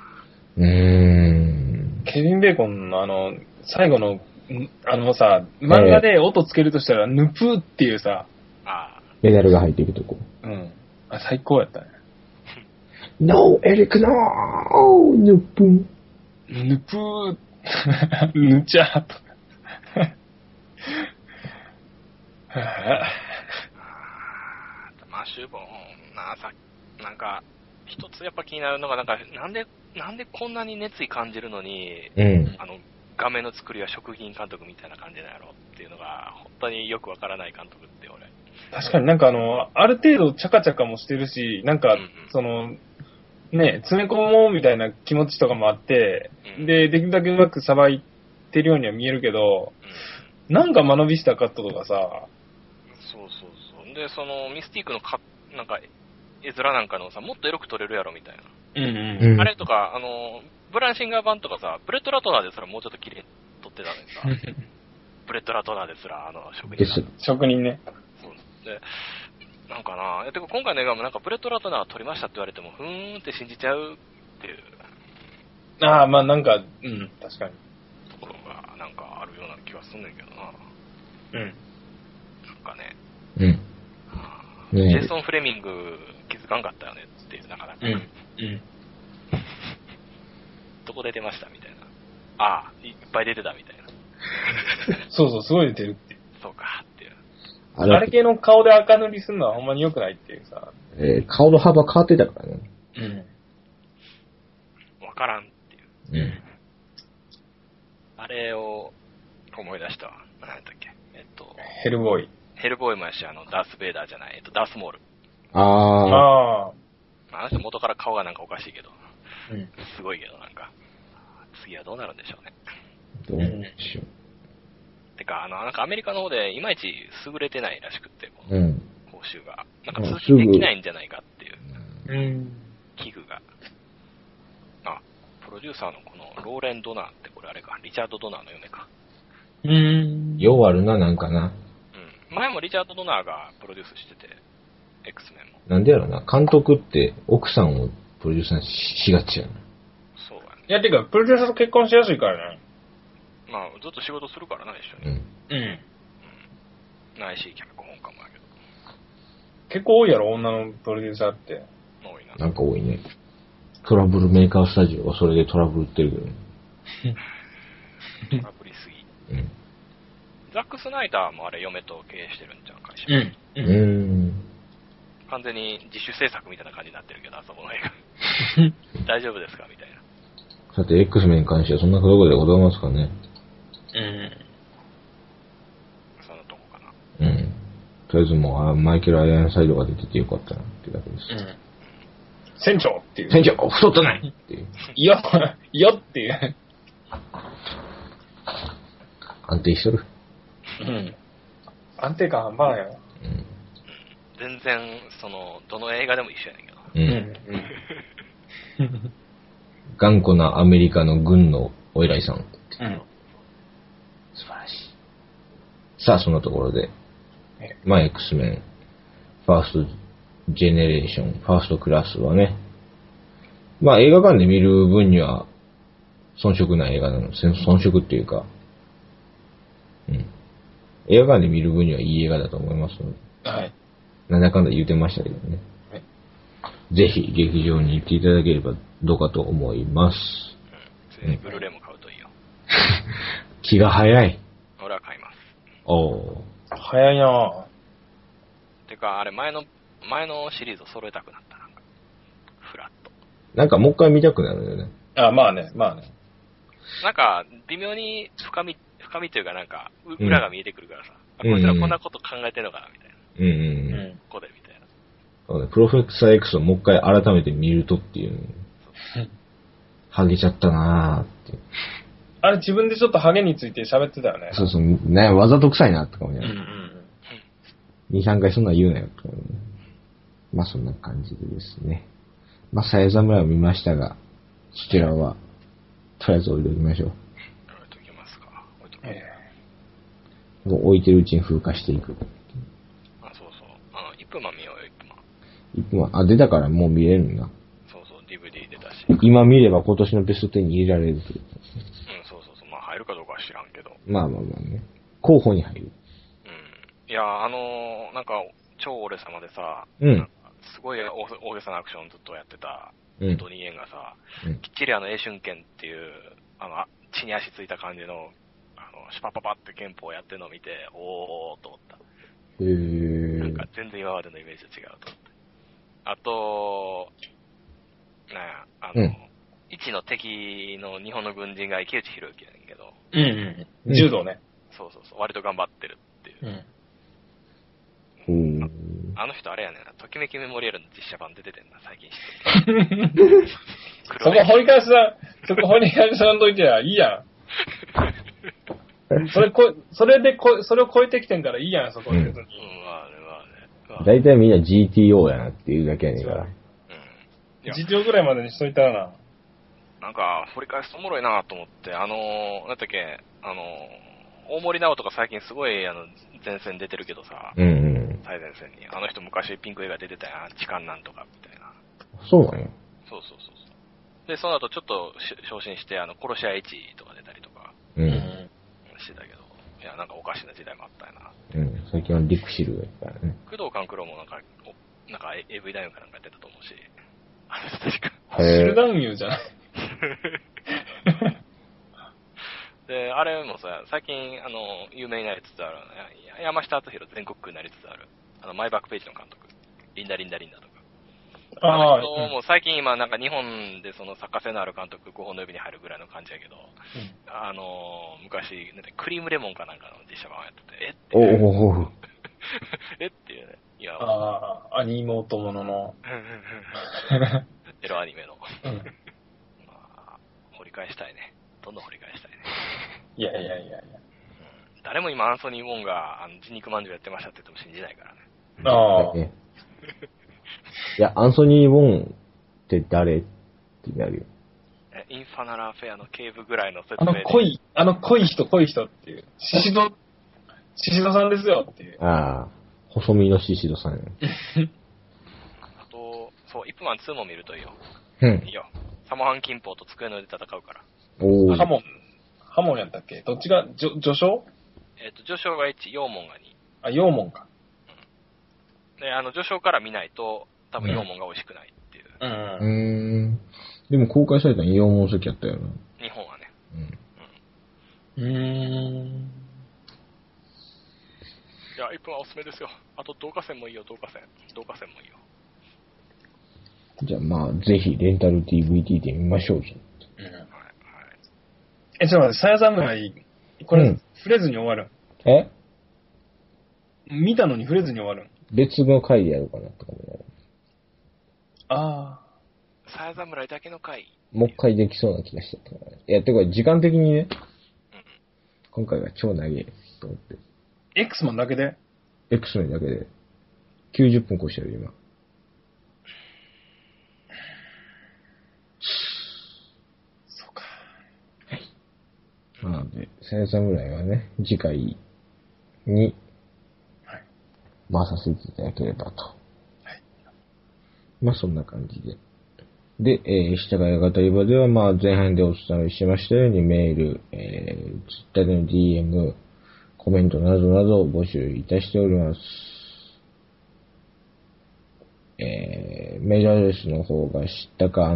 ケビン・ベーコンの最後の、さ、漫画で音つけるとしたら、ヌプーっていうさ、 メダルが入っていくとこ。 最高やったね。 No, エリック、no! ヌプー。 ヌプー、ヌチャーと。 まあ、シューボン、なんか、一つやっぱ気になるのが、なんでこんなに熱意感じるのに、画面の作りは食品監督みたいな感じなんやろっていうのが、本当によくわからない監督って俺。 確かになんかある程度チャカチャカもしてるし、なんか、詰め込もうみたいな気持ちとかもあって、できるだけうまくさばいてるようには見えるけど、なんか間延びしたカットとかさ、 そう。で、ミスティークのなんか、絵面なんかのさ、もっとエロく撮れるやろみたいな。あれとか、ブランシンガー版とかさ、ブレッドラトナーですらもうちょっと綺麗に撮ってたのにさ、ブレッドラトナーですら、 職人ね。 そうで、なんかな、てか今回の映画もなんかブレッドラトナー撮りましたって言われても、ふーんって信じちゃうっていう。 まあなんか、確かに。 ところがすんねんけどな。 うん。 なんかね。 うん。 ジェイソン・フレミング気づかんかったよねっていう、なかなか。 うん。うん。 どこで出ましたみたいな。ああ、いっぱい出てたみたいな。 そうそう、すごい出てるっていう。 そうかっていう。 あれ系の顔で赤塗りするのはほんまに良くないっていうさ。 顔の幅変わってたからね。 うん。 わからんっていう。 うん。 あれを思い出したわ。何やったっけヘルボーイ。 ヘルボーイもやし、ダース・ベイダーじゃない、ダース・モール。 ああ。 ああ。 あの人元から顔がなんかおかしいけど。 うん。 すごいけど、なんか。次はどうなるんでしょうね。 どうでしょう。 てか、なんかアメリカの方でいまいち優れてないらしくって、 うん。 報酬が。なんか通知できないんじゃないかっていう、危惧が。あ、プロデューサーのこのローレン・ドナーってこれあれか、リチャード・ドナーの嫁か。 ようあるな、なんかな。 うん。前もリチャード・ドナーがプロデュースしてて、X メンも。 なんでやろな、監督って奥さんをプロデューサーしがちやな。 そうやね。 いや、てか、プロデューサーと結婚しやすいからね。 まあ、ずっと仕事するからな、一緒に。 うん。 うん。 ないし、脚本家もやけど。 結構多いやろ、女のプロデューサーって。 多いな。 なんか多いね。トラブルメーカースタジオはそれでトラブルってるけどね。 トラブりすぎ。 うん。 ザック・スナイダーもあれ、嫁と経営してるんじゃん、会社。完全に自主制作みたいな感じになってるけど、あそこの映画。大丈夫ですかみたいな。 さて、X メンに関してはそんなことでございますかね。 そんなとこかな。 うん。とりあえずもう、マイケル・アイアンサイドが出ててよかったなっていうだけです。 船長っていう。 船長太ってないっていう。 いやっていう。 安定しとる。 うん。安定感半端ないよ。 全然、どの映画でも一緒やねんけど。 頑固なアメリカの軍のお偉いさん。素晴らしい。さあ、そのところで、まあ、X メン、ファーストジェネレーション、ファーストクラスはね、まあ、映画館で見る分には、遜色ない映画なの。遜色っていうか、映画館で見る分にはいい映画だと思いますので。 はい。 なんだかんだ言うてましたけどね。はい、ぜひ劇場に行っていただければどうかと思います。 ブルーレイも買うといいよ。 気が早い。 俺は買います。 おー。 早いなぁ。 てか、あれ前のシリーズを揃えたくなった。なんかフラット。 なんかもう一回見たくなるよね。 あ、まあね。 なんか、微妙に深みというかなんか、裏が見えてくるからさ。こいつらこんなこと考えてんのかなみたいな。ここでみたいな。 そうね、プロフェクサー X をもう一回改めて見るとっていう。ハゲちゃったなーって。 あれ自分でちょっとハゲについて喋ってたよね。 そうそう、ね、わざと臭いなとかもね。2、3回そんな言うなよとか、ね。まあそんな感じでですね。まあ、さや侍を見ましたが、そちらは、とりあえず置いておきましょう。 置いときますか。置いときます。 もう置いてるうちに風化していく。 あ、そうそう。1分間見ようよ、1分間。 1分間。あ、出たからもう見れるんだ。 そうそう、DVD 出たし。 今見れば今年のベスト10に入れられるという。 そう。まあ入るかどうかは知らんけど。 まあね。候補に入る。 いや、なんか、超俺様でさ、すごい大げさなアクションずっとやってた、ドニー・イエンがさ、きっちり英春剣っていう、地に足ついた感じの、シュパパパって憲法をやってるのを見て、おーと思った。なんか全然今までのイメージと違うと思って。あと、一の敵の日本の軍人が池内博之やねんけど、 柔道ね。 そう、割と頑張ってるっていう。あの人あれやねんな、ときめきメモリアルの実写版出ててんな、最近知ってる。 そこ掘り返さんといてや、いいやん。それを超えてきてんからいいやん、そこは別に。まあね。 だいたいみんな GTO やなっていうだけやねんから。 GTO ぐらいまでにしといたらな。 なんか、掘り返すとおもろいなと思って、なんだっけ、大森直人が最近すごい、前線出てるけどさ、最前線に。あの人昔ピンク映画出てたやん、痴漢なんとか、みたいな。 そうなの？ そう。で、その後ちょっと昇進して、殺し屋1とか出たりとか、してたけど、いや、なんかおかしな時代もあったよな。 うん、最近はリクシルやからね。 工藤官九郎もなんか AV 男優かなんかやってたと思うし。確か。 シル男優じゃないで、あれもさ、最近、有名になりつつある、山下敦弘全国区になりつつある、マイバックページの監督、リンダとか。あの人も最近今なんか日本でその作家性のある監督5本の指に入るぐらいの感じやけど、昔、クリームレモンかなんかの実写版をやってて、っていう。えっていうね。いや、 アニメ元ものの。 エロアニメの。 まあ、掘り返したいね。どんどん掘り返したいね。 いや。 誰も今アンソニー・ウォンが人肉まんじゅうやってましたって言っても信じないからね。 いや、アンソニー・ウォンって誰ってなるよ。 インファナラフェアの警部ぐらいの説明で。 濃い人っていう。シシドさんですよっていう。 ああ、細身のシシドさんや。 あと、そう、イップマン2も見るといいよ。いいよ。サモハンキンポーと机の上で戦うから。 ハモンやったっけ？どっちが、序章？ 序章が1、ヨーモンが2。 あ、ヨーモンか。 で、序章から見ないと、多分ヨーモンが美味しくないっていう。 でも公開されたのヨーモン席やったよな。 日本はね。いや、1分はおすすめですよ。あと、導火線もいいよ。導火線もいいよ。 じゃあまあ、ぜひ、レンタル DVD で見ましょうぞ。 ちょっと待って、さや侍、これ、触れずに終わる。見たのに触れずに終わる。 別の回でやろうかなとかもね。 さや侍だけの回。 もう一回できそうな気がしてたからね。いや、てか、時間的にね、今回は超長いと思って。 X マンだけで X マンだけで、90分越してる、今。 そうか。 はい。なので、さや侍はね、次回に、回させていただければと。はい。まあ、そんな感じで。で、下がやがたり場では、まあ、前半でお伝えしましたように、メール、Twitter での DM、コメントなどなどを募集いたしております。メールアドレスの方が、したか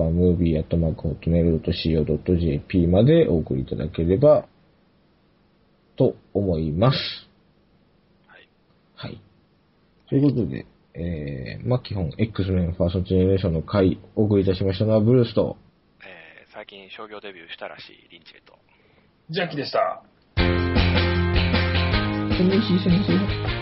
_movie@hotmail.co.jp までお送りいただければ、と思います。はい。ということで、まあ、基本、X メンファーストジェネレーションの回、お送りいたしましたのは、ブルースと、 最近商業デビューしたらしい、リンチェと、 ジャッキでした。 こんにちは、先生。